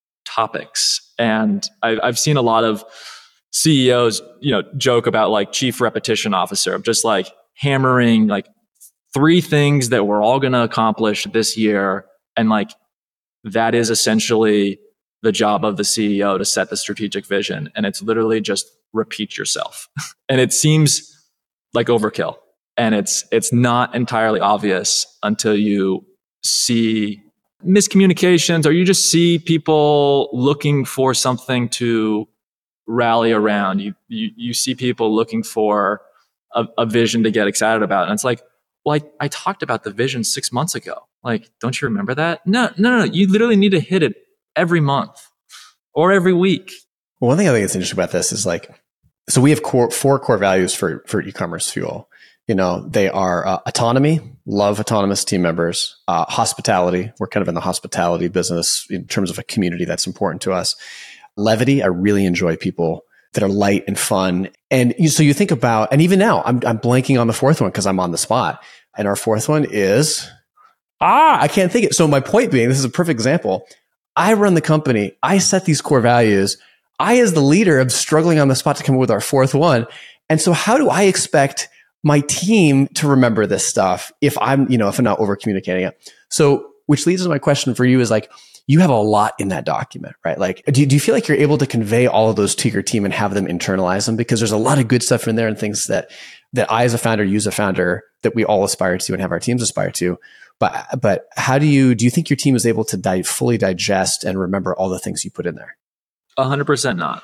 topics. And I, I've seen a lot of C E Os, you know, joke about like chief repetition officer of just like hammering like three things that we're all going to accomplish this year. And like, that is essentially the job of the C E O, to set the strategic vision. And it's literally just repeat yourself. And it seems like overkill. And it's it's not entirely obvious until you see miscommunications, or you just see people looking for something to rally around. You you, you see people looking for a, a vision to get excited about. And it's like, well, I, I talked about the vision six months ago. Like, don't you remember that? No, no, no. You literally need to hit it every month or every week. Well, one thing I think is interesting about this is like, so we have core, four core values for, for e-commerce fuel. You know, they are uh, autonomy, love autonomous team members, uh, hospitality. We're kind of in the hospitality business in terms of a community that's important to us. Levity. I really enjoy people that are light and fun. And you, so you think about, and even now I'm, I'm blanking on the fourth one because I'm on the spot. And our fourth one is, ah, I can't think it. So my point being, this is a perfect example. I run the company. I set these core values. I, as the leader, am struggling on the spot to come up with our fourth one. And so how do I expect my team to remember this stuff if I'm, you know, if I'm not over communicating it? So, which leads to my question for you is like, you have a lot in that document, right? Like, do you, do you feel like you're able to convey all of those to your team and have them internalize them? Because there's a lot of good stuff in there and things that, that I, as a founder, you as a founder, that we all aspire to and have our teams aspire to. But, but how do you, do you think your team is able to di- fully digest and remember all the things you put in there? A hundred percent not.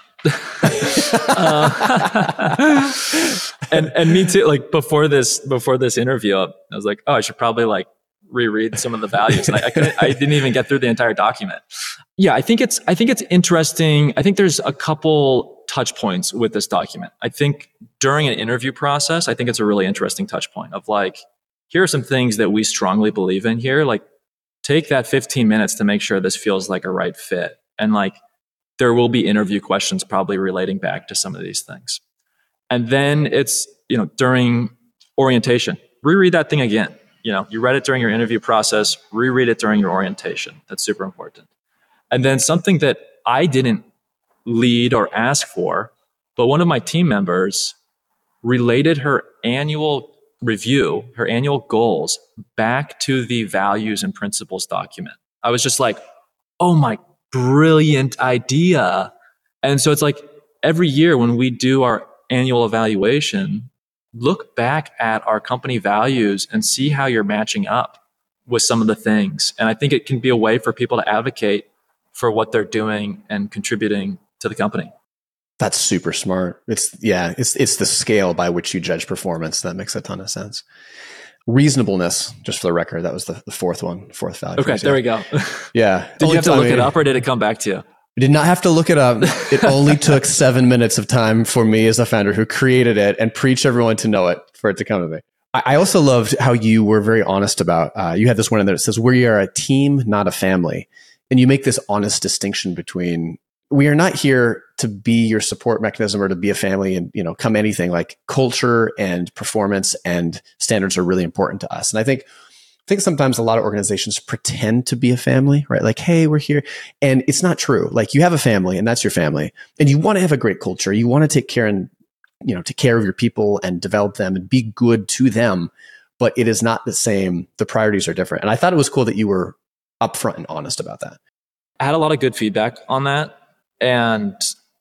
uh, and, and me too, like before this, before this interview, I was like, oh, I should probably like reread some of the values. And I, I couldn't, I didn't even get through the entire document. Yeah. I think it's, I think it's interesting. I think there's a couple touch points with this document. I think during an interview process, I think it's a really interesting touch point of like, here are some things that we strongly believe in here. Like, take that fifteen minutes to make sure this feels like a right fit. And like, there will be interview questions probably relating back to some of these things. And then it's, you know, during orientation, reread that thing again. You know, you read it during your interview process, reread it during your orientation. That's super important. And then something that I didn't lead or ask for, but one of my team members related her annual review, her annual goals back to the values and principles document. I was just like, oh my, brilliant idea. And so it's like every year when we do our annual evaluation, look back at our company values and see how you're matching up with some of the things. And I think it can be a way for people to advocate for what they're doing and contributing to the company. That's super smart. It's yeah, it's it's the scale by which you judge performance. That makes a ton of sense. Reasonableness, just for the record, that was the, the fourth one, fourth value. Okay, there we go. Yeah. Did you have to look it up or did it come back to you? I did not have to look it up. It only took seven minutes of time for me as a founder who created it and preached everyone to know it for it to come to me. I also loved how you were very honest about, uh, you had this one in there that says, we are a team, not a family. And you make this honest distinction between, we are not here to be your support mechanism or to be a family and, you know, come anything. Like culture and performance and standards are really important to us. And I think, I think sometimes a lot of organizations pretend to be a family, right? Like, hey, we're here. And it's not true. Like you have a family and that's your family and you want to have a great culture. You want to take care and, you know, take care of your people and develop them and be good to them, but it is not the same. The priorities are different. And I thought it was cool that you were upfront and honest about that. I had a lot of good feedback on that. And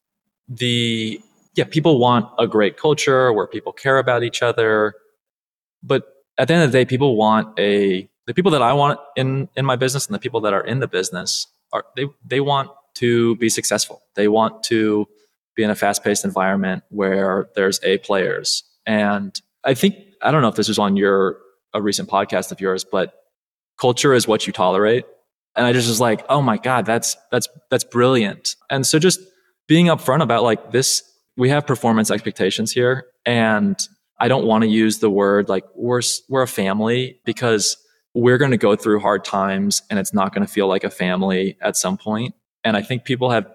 the, yeah, people want a great culture where people care about each other. But at the end of the day, people want a, the people that I want in, in my business and the people that are in the business are, they, they want to be successful. They want to be in a fast-paced environment where there's A players. And I think, I don't know if this was on your, a recent podcast of yours, but culture is what you tolerate. And I just was like, oh my God, that's, that's, that's brilliant. And so just being upfront about like this, we have performance expectations here. And I don't want to use the word like we're, we're a family because we're going to go through hard times and it's not going to feel like a family at some point. And I think people have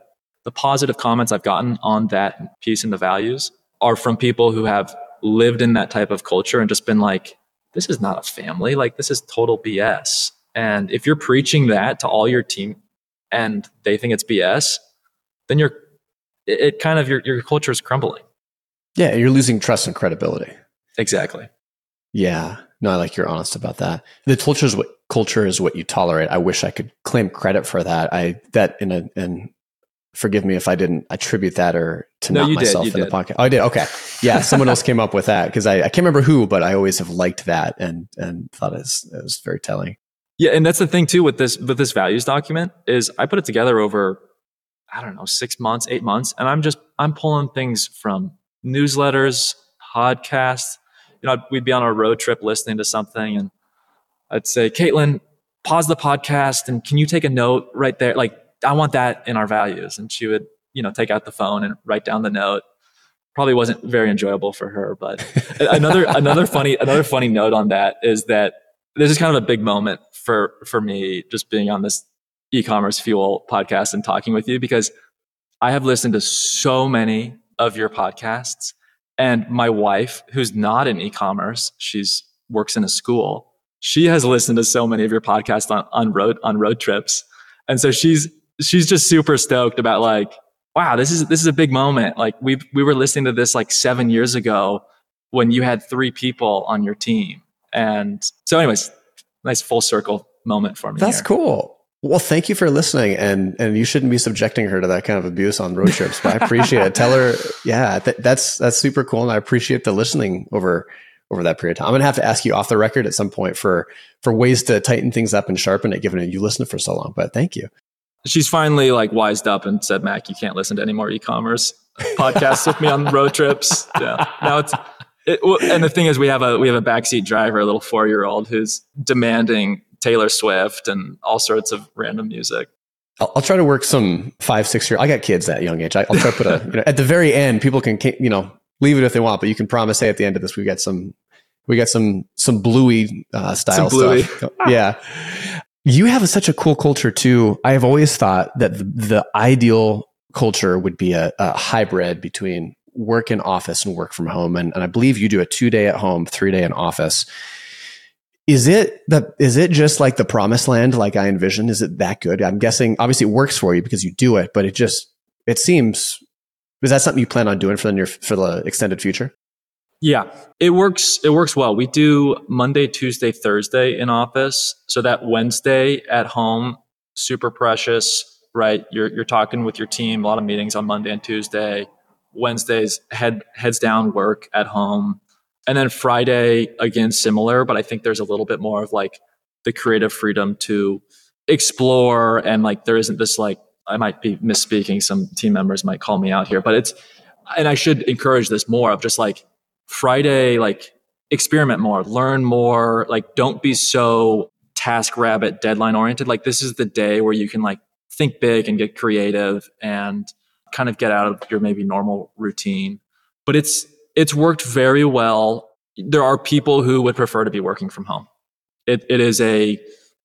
the positive comments I've gotten on that piece and the values are from people who have lived in that type of culture and just been like, this is not a family. Like, this is total B S. And if you're preaching that to all your team and they think it's B S, then you're, it, it kind of, your, your culture is crumbling. Yeah. You're losing trust and credibility. Exactly. Yeah. No, I like you're honest about that. The culture is what culture is what you tolerate. I wish I could claim credit for that. I, that in a, and forgive me if I didn't attribute that or to no, not you myself did, in did. the podcast. Oh, I did. Okay. Yeah. Someone else came up with that because I, I can't remember who, but I always have liked that and, and thought it was, it was very telling. Yeah. And that's the thing too, with this, with this values document is I put it together over, I don't know, six months, eight months. And I'm just, I'm pulling things from newsletters, podcasts. You know, we'd be on our road trip listening to something and I'd say, Caitlin, pause the podcast and can you take a note right there? Like, I want that in our values. And she would, you know, take out the phone and write down the note. Probably wasn't very enjoyable for her, but another, another funny, another funny note on that is that this is kind of a big moment for, for me just being on this e-commerce fuel podcast and talking with you, because I have listened to so many of your podcasts and my wife, who's not in e-commerce, she's works in a school. She has listened to so many of your podcasts on, on road, on road trips. And so she's, she's just super stoked about like, wow, this is, this is a big moment. Like we, we were listening to this like seven years ago when you had three people on your team. And so anyways, nice full circle moment for me. That's here. Cool. Well, thank you for listening. And, and you shouldn't be subjecting her to that kind of abuse on road trips, but I appreciate it. Tell her, yeah, th- that's, that's super cool. And I appreciate the listening over, over that period of time. I'm going to have to ask you off the record at some point for, for ways to tighten things up and sharpen it, given that you listened for so long, but thank you. She's finally like wised up and said, Mac, you can't listen to any more e-commerce podcasts with me on road trips. Yeah. Now it's, it, and the thing is we have a, we have a backseat driver, a little four-year-old who's demanding Taylor Swift and all sorts of random music. I'll, I'll try to work some five, six year. I got kids that young age. I, I'll try to put a, you know, at the very end, people can, you know, leave it if they want, but you can promise, hey, at the end of this, we got some, we got some, some Bluey uh, style some Bluey. stuff. Yeah. You have a, such a cool culture too. I have always thought that the, the ideal culture would be a, a hybrid between work in office and work from home. And, and I believe you do a two day at home, three day in office. Is it the, is it just like the promised land? Like I envision, is it that good? I'm guessing obviously it works for you because you do it, but it just, it seems, is that something you plan on doing for the near, for the extended future? Yeah, it works. It works well. We do Monday, Tuesday, Thursday in office. So that Wednesday at home, super precious, right? You're, you're talking with your team, a lot of meetings on Monday and Tuesday. Wednesdays, head, heads down work at home. And then Friday, again, similar, but I think there's a little bit more of like the creative freedom to explore. And like, there isn't this like, I might be misspeaking. Some team members might call me out here, but it's, and I should encourage this more of just like Friday, like experiment more, learn more, like don't be so task rabbit deadline oriented. Like this is the day where you can like think big and get creative and kind of get out of your maybe normal routine. But it's, It's worked very well. There are people who would prefer to be working from home. It, it is a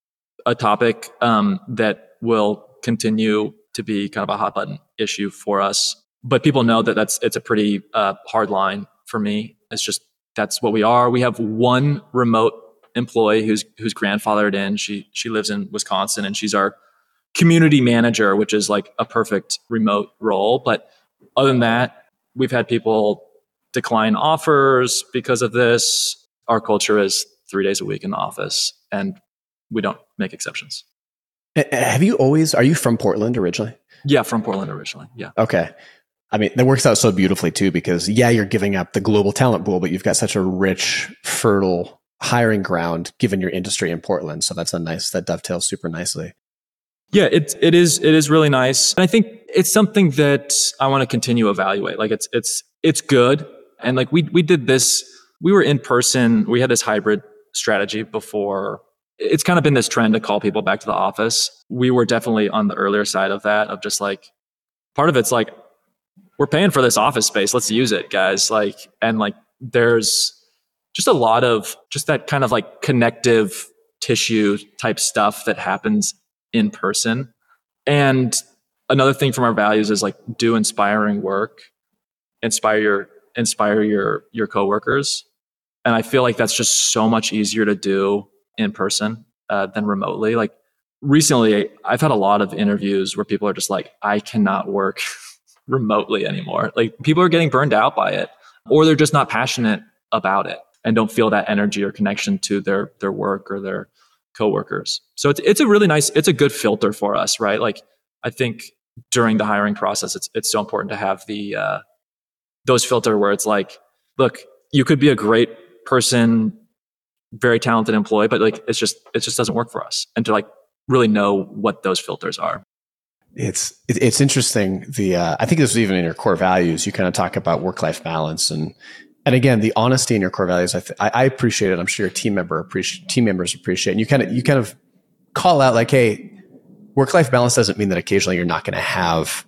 a topic um, that will continue to be kind of a hot button issue for us. But people know that that's it's a pretty uh, hard line for me. It's just that's what we are. We have one remote employee who's who's grandfathered in. She she lives in Wisconsin and she's our community manager, which is like a perfect remote role. But other than that, we've had people decline offers because of this. Our culture is three days a week in the office and we don't make exceptions. Have you always, are you from Portland originally? Yeah, from Portland originally. Yeah. Okay. I mean, that works out so beautifully too, because yeah, you're giving up the global talent pool, but you've got such a rich, fertile hiring ground given your industry in Portland. So that's a nice, that dovetails super nicely. Yeah, it, it is, it is really nice. And I think it's something that I want to continue to evaluate. Like it's, it's, it's good. And like we we did this, we were in person, we had this hybrid strategy before. It's kind of been this trend to call people back to the office. We were definitely on the earlier side of that, of just like, part of it's like, we're paying for this office space, let's use it, guys. Like, and like there's just a lot of just that kind of like connective tissue type stuff that happens in person. And another thing from our values is like do inspiring work, inspire your inspire your your coworkers. And I feel like that's just so much easier to do in person uh, than remotely. Like recently, I've had a lot of interviews where people are just like, I cannot work remotely anymore. Like people are getting burned out by it, or they're just not passionate about it and don't feel that energy or connection to their their work or their coworkers. So it's it's a really nice, it's a good filter for us, right? Like I think during the hiring process, it's it's so important to have the uh, those filter where it's like, look, you could be a great person, very talented employee, but like it's just it just doesn't work for us, and to like really know what those filters are. It's it, it's interesting. The uh, I think this is even in your core values. You kind of talk about work-life balance, and and again, the honesty in your core values. I, th- I, I appreciate it. I'm sure your team member appreciate team members appreciate. And you kind of you kind of call out like, hey, work-life balance doesn't mean that occasionally you're not going to have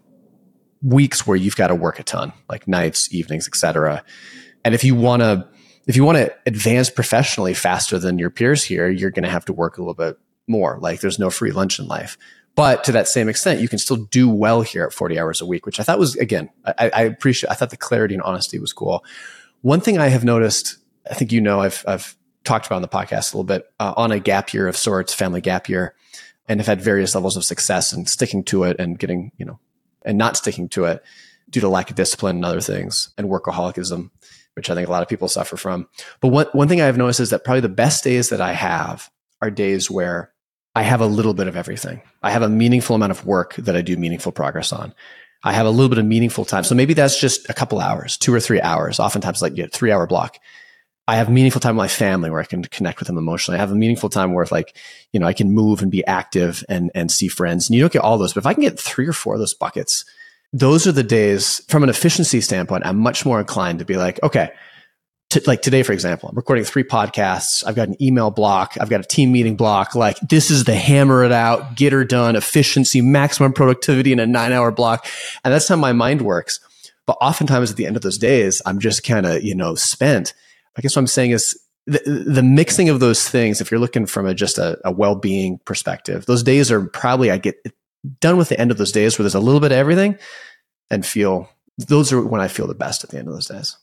weeks where you've got to work a ton, like nights, evenings, et cetera. And if you want to if you want to advance professionally faster than your peers here, you're going to have to work a little bit more. Like there's no free lunch in life. But to that same extent, you can still do well here at forty hours a week, which I thought was, again, I, I appreciate, I thought the clarity and honesty was cool. One thing I have noticed, I think, you know, I've, I've talked about on the podcast a little bit uh, on a gap year of sorts, family gap year, and have had various levels of success and sticking to it and getting, you know, and not sticking to it due to lack of discipline and other things and workaholism, which I think a lot of people suffer from. But one, one thing I've noticed is that probably the best days that I have are days where I have a little bit of everything. I have a meaningful amount of work that I do meaningful progress on. I have a little bit of meaningful time. So maybe that's just a couple hours, two or three hours, oftentimes like a three hour block. I have meaningful time with my family where I can connect with them emotionally. I have a meaningful time where like, you know, I can move and be active and, and see friends. And you don't get all those, but if I can get three or four of those buckets, those are the days from an efficiency standpoint, I'm much more inclined to be like, okay, t- like today, for example, I'm recording three podcasts. I've got an email block. I've got a team meeting block. Like this is the hammer it out, get her done, efficiency, maximum productivity in a nine hour block. And that's how my mind works. But oftentimes at the end of those days, I'm just kind of, you know, spent. I guess what I'm saying is the, the mixing of those things, if you're looking from a, just a, a well-being perspective, those days are probably, I get done with the end of those days where there's a little bit of everything and feel, those are when I feel the best at the end of those days.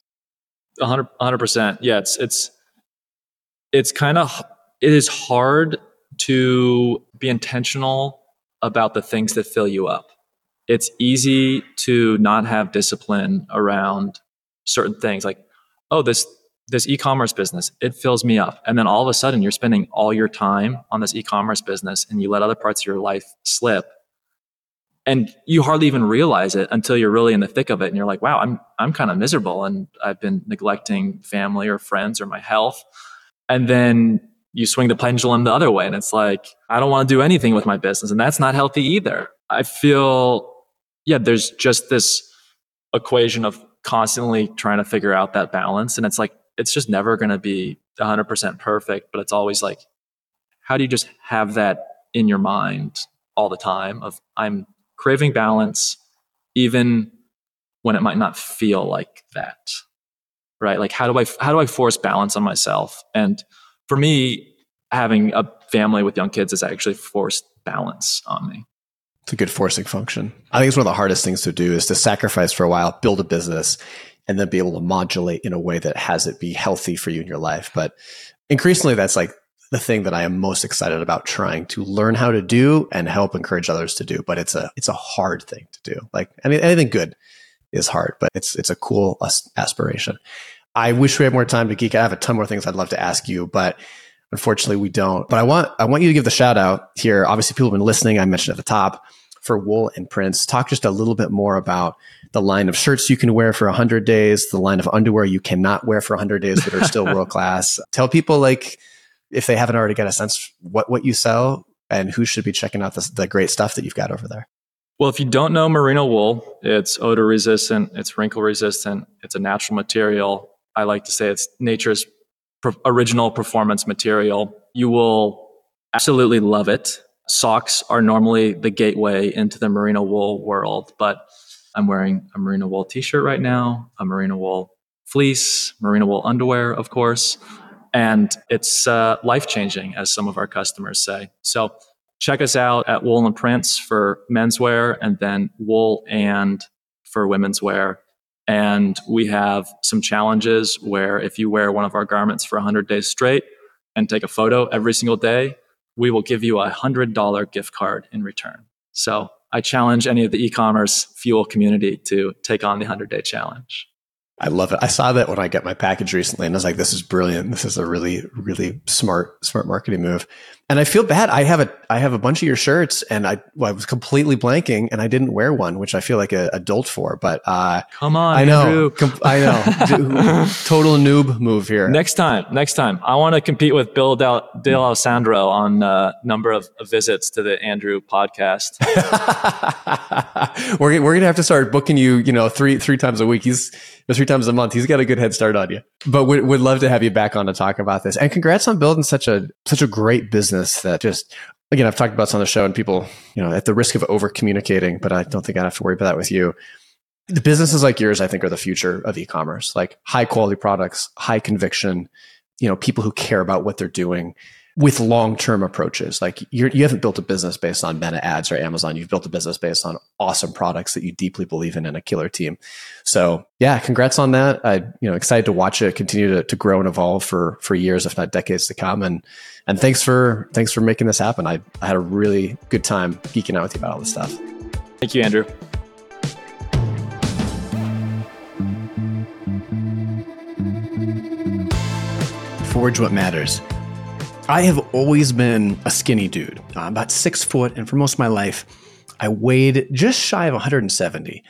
A hundred, a hundred percent. Yeah. It's, it's, it's kind of, it is hard to be intentional about the things that fill you up. It's easy to not have discipline around certain things like, oh, this, this e-commerce business, it fills me up. And then all of a sudden you're spending all your time on this e-commerce business and you let other parts of your life slip. And you hardly even realize it until you're really in the thick of it. And you're like, wow, I'm, I'm kind of miserable. And I've been neglecting family or friends or my health. And then you swing the pendulum the other way. And it's like, I don't want to do anything with my business. And that's not healthy either. I feel, yeah, there's just this equation of constantly trying to figure out that balance. And it's like, it's just never going to be one hundred percent perfect, but it's always like, how do you just have that in your mind all the time of I'm craving balance, even when it might not feel like that, right? Like, how do I, how do I force balance on myself? And for me, having a family with young kids has actually forced balance on me. It's a good forcing function. I think it's one of the hardest things to do is to sacrifice for a while, build a business, and then be able to modulate in a way that has it be healthy for you in your life. But increasingly, that's like the thing that I am most excited about trying to learn how to do and help encourage others to do. But it's a it's a hard thing to do. Like, I mean, anything good is hard, but it's it's a cool aspiration. I wish we had more time to geek. I have a ton more things I'd love to ask you, but unfortunately we don't. But I want I want you to give the shout out here. Obviously, people have been listening. I mentioned at the top for Wool and Prince. Talk just a little bit more about the line of shirts you can wear for one hundred days, the line of underwear you cannot wear for one hundred days that are still world class. Tell people, like, if they haven't already got a sense what what you sell and who should be checking out the, the great stuff that you've got over there. Well, if you don't know merino wool, it's odor resistant, it's wrinkle resistant, it's a natural material. I like to say it's nature's pro- original performance material. You will absolutely love it. Socks are normally the gateway into the merino wool world, but I'm wearing a merino wool t-shirt right now, a merino wool fleece, merino wool underwear, of course, and it's uh, life-changing, as some of our customers say. So check us out at Wool and Prince for menswear, and then Wool and for women's wear. And we have some challenges where if you wear one of our garments for one hundred days straight and take a photo every single day, we will give you a one hundred dollars gift card in return. So I challenge any of the e-commerce fuel community to take on the one hundred day challenge. I love it. I saw that when I got my package recently and I was like, this is brilliant. This is a really, really smart, smart marketing move. And I feel bad. I have a, I have a bunch of your shirts and I, well, I was completely blanking and I didn't wear one, which I feel like an adult for, but, uh, come on, I know, Andrew. Com- I know, total noob move here. Next time, next time I want to compete with Bill Del, Del Alessandro on uh number of visits to the Andrew podcast. we're, we're going to have to start booking you, you know, three, three times a week. He's, or three times a month. He's got a good head start on you, but would would love to have you back on to talk about this. And congrats on building such a such a great business that just, again, I've talked about this on the show and people, you know, at the risk of over communicating, but I don't think I'd have to worry about that with you. The businesses like yours, I think, are the future of e-commerce, like high quality products, high conviction, you know, people who care about what they're doing with long-term approaches. Like you're, you haven't built a business based on Meta ads or Amazon. You've built a business based on awesome products that you deeply believe in and a killer team. So yeah, congrats on that. I, you know, excited to watch it continue to, to grow and evolve for, for years, if not decades to come. And, and thanks for, thanks for making this happen. I, I had a really good time geeking out with you about all this stuff. Thank you, Andrew. Forge what matters. I have always been a skinny dude, uh, about six foot. And for most of my life, I weighed just shy of one hundred seventy.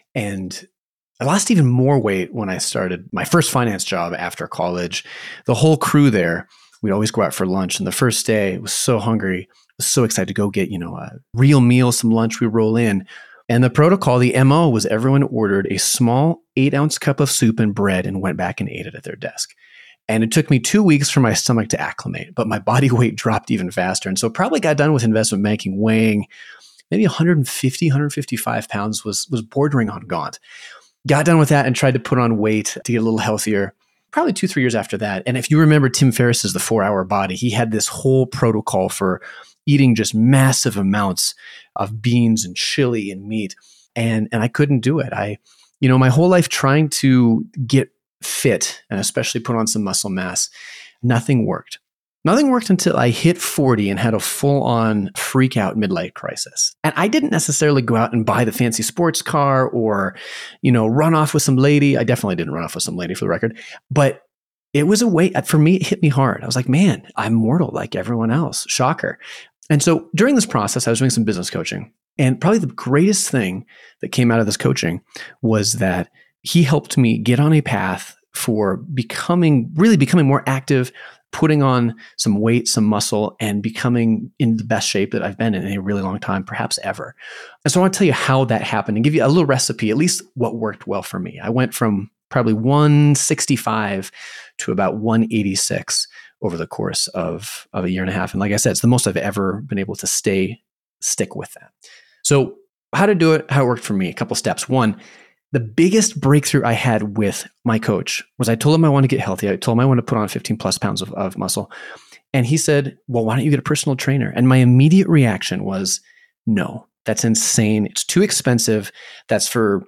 And I lost even more weight when I started my first finance job after college. The whole crew there, we'd always go out for lunch. And the first day, I was so hungry, I was so excited to go get, you know, a real meal, some lunch. We roll in. And the protocol, the M O was everyone ordered a small eight ounce cup of soup and bread and went back and ate it at their desk. And it took me two weeks for my stomach to acclimate, but my body weight dropped even faster. And so probably got done with investment banking weighing maybe one hundred fifty, one hundred fifty-five pounds, was, was bordering on gaunt. Got done with that and tried to put on weight to get a little healthier, probably two, three years after that. And if you remember Tim Ferriss's The four hour Body, he had this whole protocol for eating just massive amounts of beans and chili and meat. And, and I couldn't do it. I, you know, my whole life trying to get fit and especially put on some muscle mass, nothing worked. Nothing worked until I hit forty and had a full-on freak out midlife crisis. And I didn't necessarily go out and buy the fancy sports car or, you know, run off with some lady. I definitely didn't run off with some lady, for the record, but it was a way, for me, it hit me hard. I was like, man, I'm mortal like everyone else. Shocker. And so during this process, I was doing some business coaching. And probably the greatest thing that came out of this coaching was that he helped me get on a path for becoming, really becoming more active, putting on some weight, some muscle, and becoming in the best shape that I've been in in a really long time, perhaps ever. And so I want to tell you how that happened and give you a little recipe, at least what worked well for me. I went from probably one sixty-five to about one eighty-six over the course of, of a year and a half. And like I said, it's the most I've ever been able to stay, stick with that. So how to do it, how it worked for me, a couple steps. One, the biggest breakthrough I had with my coach was I told him I want to get healthy. I told him I want to put on fifteen plus pounds of, of muscle. And he said, well, why don't you get a personal trainer? And my immediate reaction was, no, that's insane. It's too expensive. That's for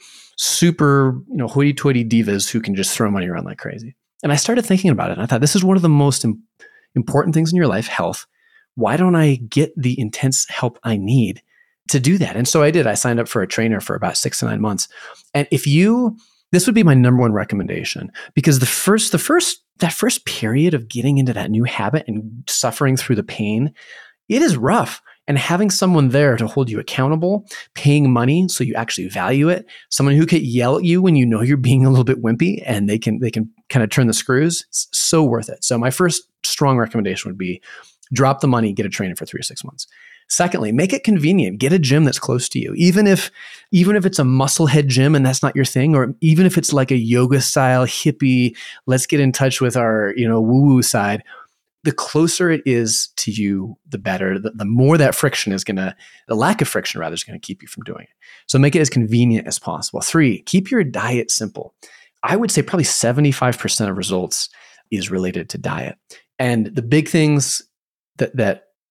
super, you know, hoity-toity divas who can just throw money around like crazy. And I started thinking about it. And I thought, this is one of the most im- important things in your life, health. Why don't I get the intense help I need to do that? And so I did. I signed up for a trainer for about six to nine months. And if you, this would be my number one recommendation, because the first, the first, that first period of getting into that new habit and suffering through the pain, it is rough. And having someone there to hold you accountable, paying money so you actually value it, someone who could yell at you when you know you're being a little bit wimpy and they can, they can kind of turn the screws, it's so worth it. So my first strong recommendation would be drop the money, get a trainer for three or six months. Secondly, make it convenient. Get a gym that's close to you. Even if, even if it's a musclehead gym and that's not your thing, or even if it's like a yoga style hippie, let's get in touch with our, you know, woo-woo side. The closer it is to you, the better. The, the more that friction is going to, the lack of friction rather is going to keep you from doing it. So make it as convenient as possible. Three, keep your diet simple. I would say probably seventy-five percent of results is related to diet. And the big things that, that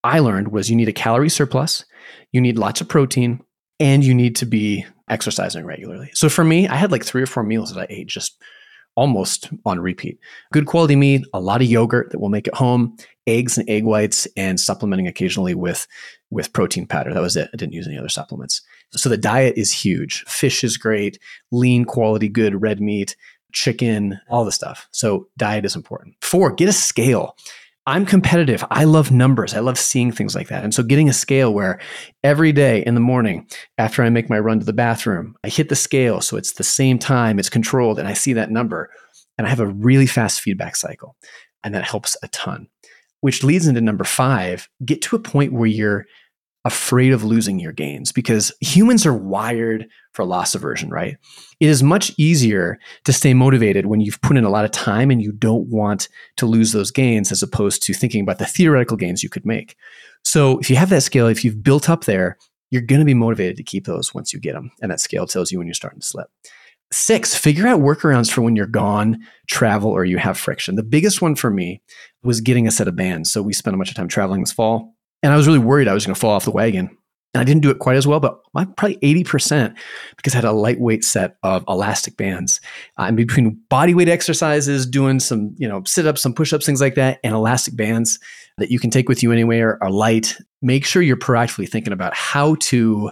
I learned was you need a calorie surplus, you need lots of protein, and you need to be exercising regularly. So for me, I had like three or four meals that I ate just almost on repeat. Good quality meat, a lot of yogurt that we'll make at home, eggs and egg whites, and supplementing occasionally with, with protein powder. That was it. I didn't use any other supplements. So the diet is huge. Fish is great, lean quality, good red meat, chicken, all the stuff. So diet is important. Four, get a scale. I'm competitive. I love numbers. I love seeing things like that. And so getting a scale where every day in the morning, after I make my run to the bathroom, I hit the scale. So it's the same time, it's controlled, and I see that number. And I have a really fast feedback cycle. And that helps a ton, which leads into number five, get to a point where you're afraid of losing your gains, because humans are wired for loss aversion, right? It is much easier to stay motivated when you've put in a lot of time and you don't want to lose those gains, as opposed to thinking about the theoretical gains you could make. So if you have that scale, if you've built up there, you're going to be motivated to keep those once you get them. And that scale tells you when you're starting to slip. Six, figure out workarounds for when you're gone, travel, or you have friction. The biggest one for me was getting a set of bands. So we spent a bunch of time traveling this fall, and I was really worried I was going to fall off the wagon. And I didn't do it quite as well, but probably eighty percent, because I had a lightweight set of elastic bands. Uh, and between bodyweight exercises, doing some, you know, sit-ups, some push-ups, things like that, and elastic bands that you can take with you anywhere are light. Make sure you're proactively thinking about how to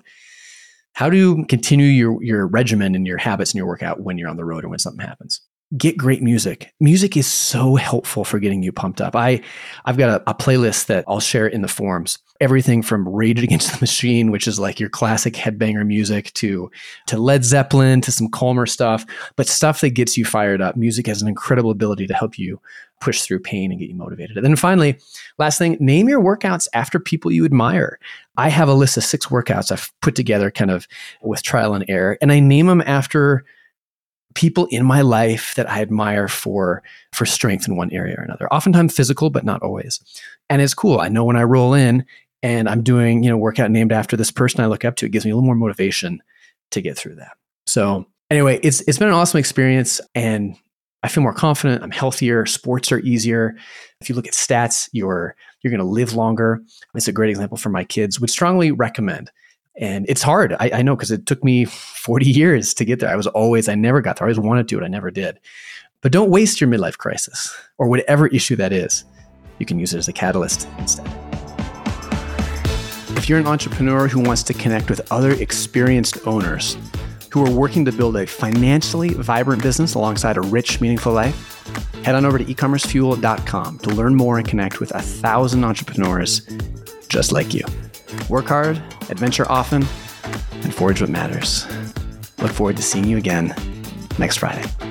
how to continue your, your regimen and your habits and your workout when you're on the road or when something happens. Get great music. Music is so helpful for getting you pumped up. I, I've got a, a playlist that I'll share in the forums. Everything from Rage Against the Machine, which is like your classic headbanger music, to, to Led Zeppelin, to some calmer stuff, but stuff that gets you fired up. Music has an incredible ability to help you push through pain and get you motivated. And then finally, last thing, name your workouts after people you admire. I have a list of six workouts I've put together kind of with trial and error, and I name them after people in my life that I admire for, for strength in one area or another. Oftentimes physical, but not always. And it's cool. I know when I roll in and I'm doing, you know, workout named after this person I look up to, it gives me a little more motivation to get through that. So anyway, it's it's been an awesome experience, and I feel more confident. I'm healthier. Sports are easier. If you look at stats, you're you're going to live longer. It's a great example for my kids. Would strongly recommend. And it's hard. I, I know, because it took me forty years to get there. I was always, I never got there. I always wanted to, and I never did. But don't waste your midlife crisis or whatever issue that is. You can use it as a catalyst instead. If you're an entrepreneur who wants to connect with other experienced owners who are working to build a financially vibrant business alongside a rich, meaningful life, head on over to e commerce fuel dot com to learn more and connect with a thousand entrepreneurs just like you. Work hard, adventure often, and forge what matters. Look forward to seeing you again next Friday.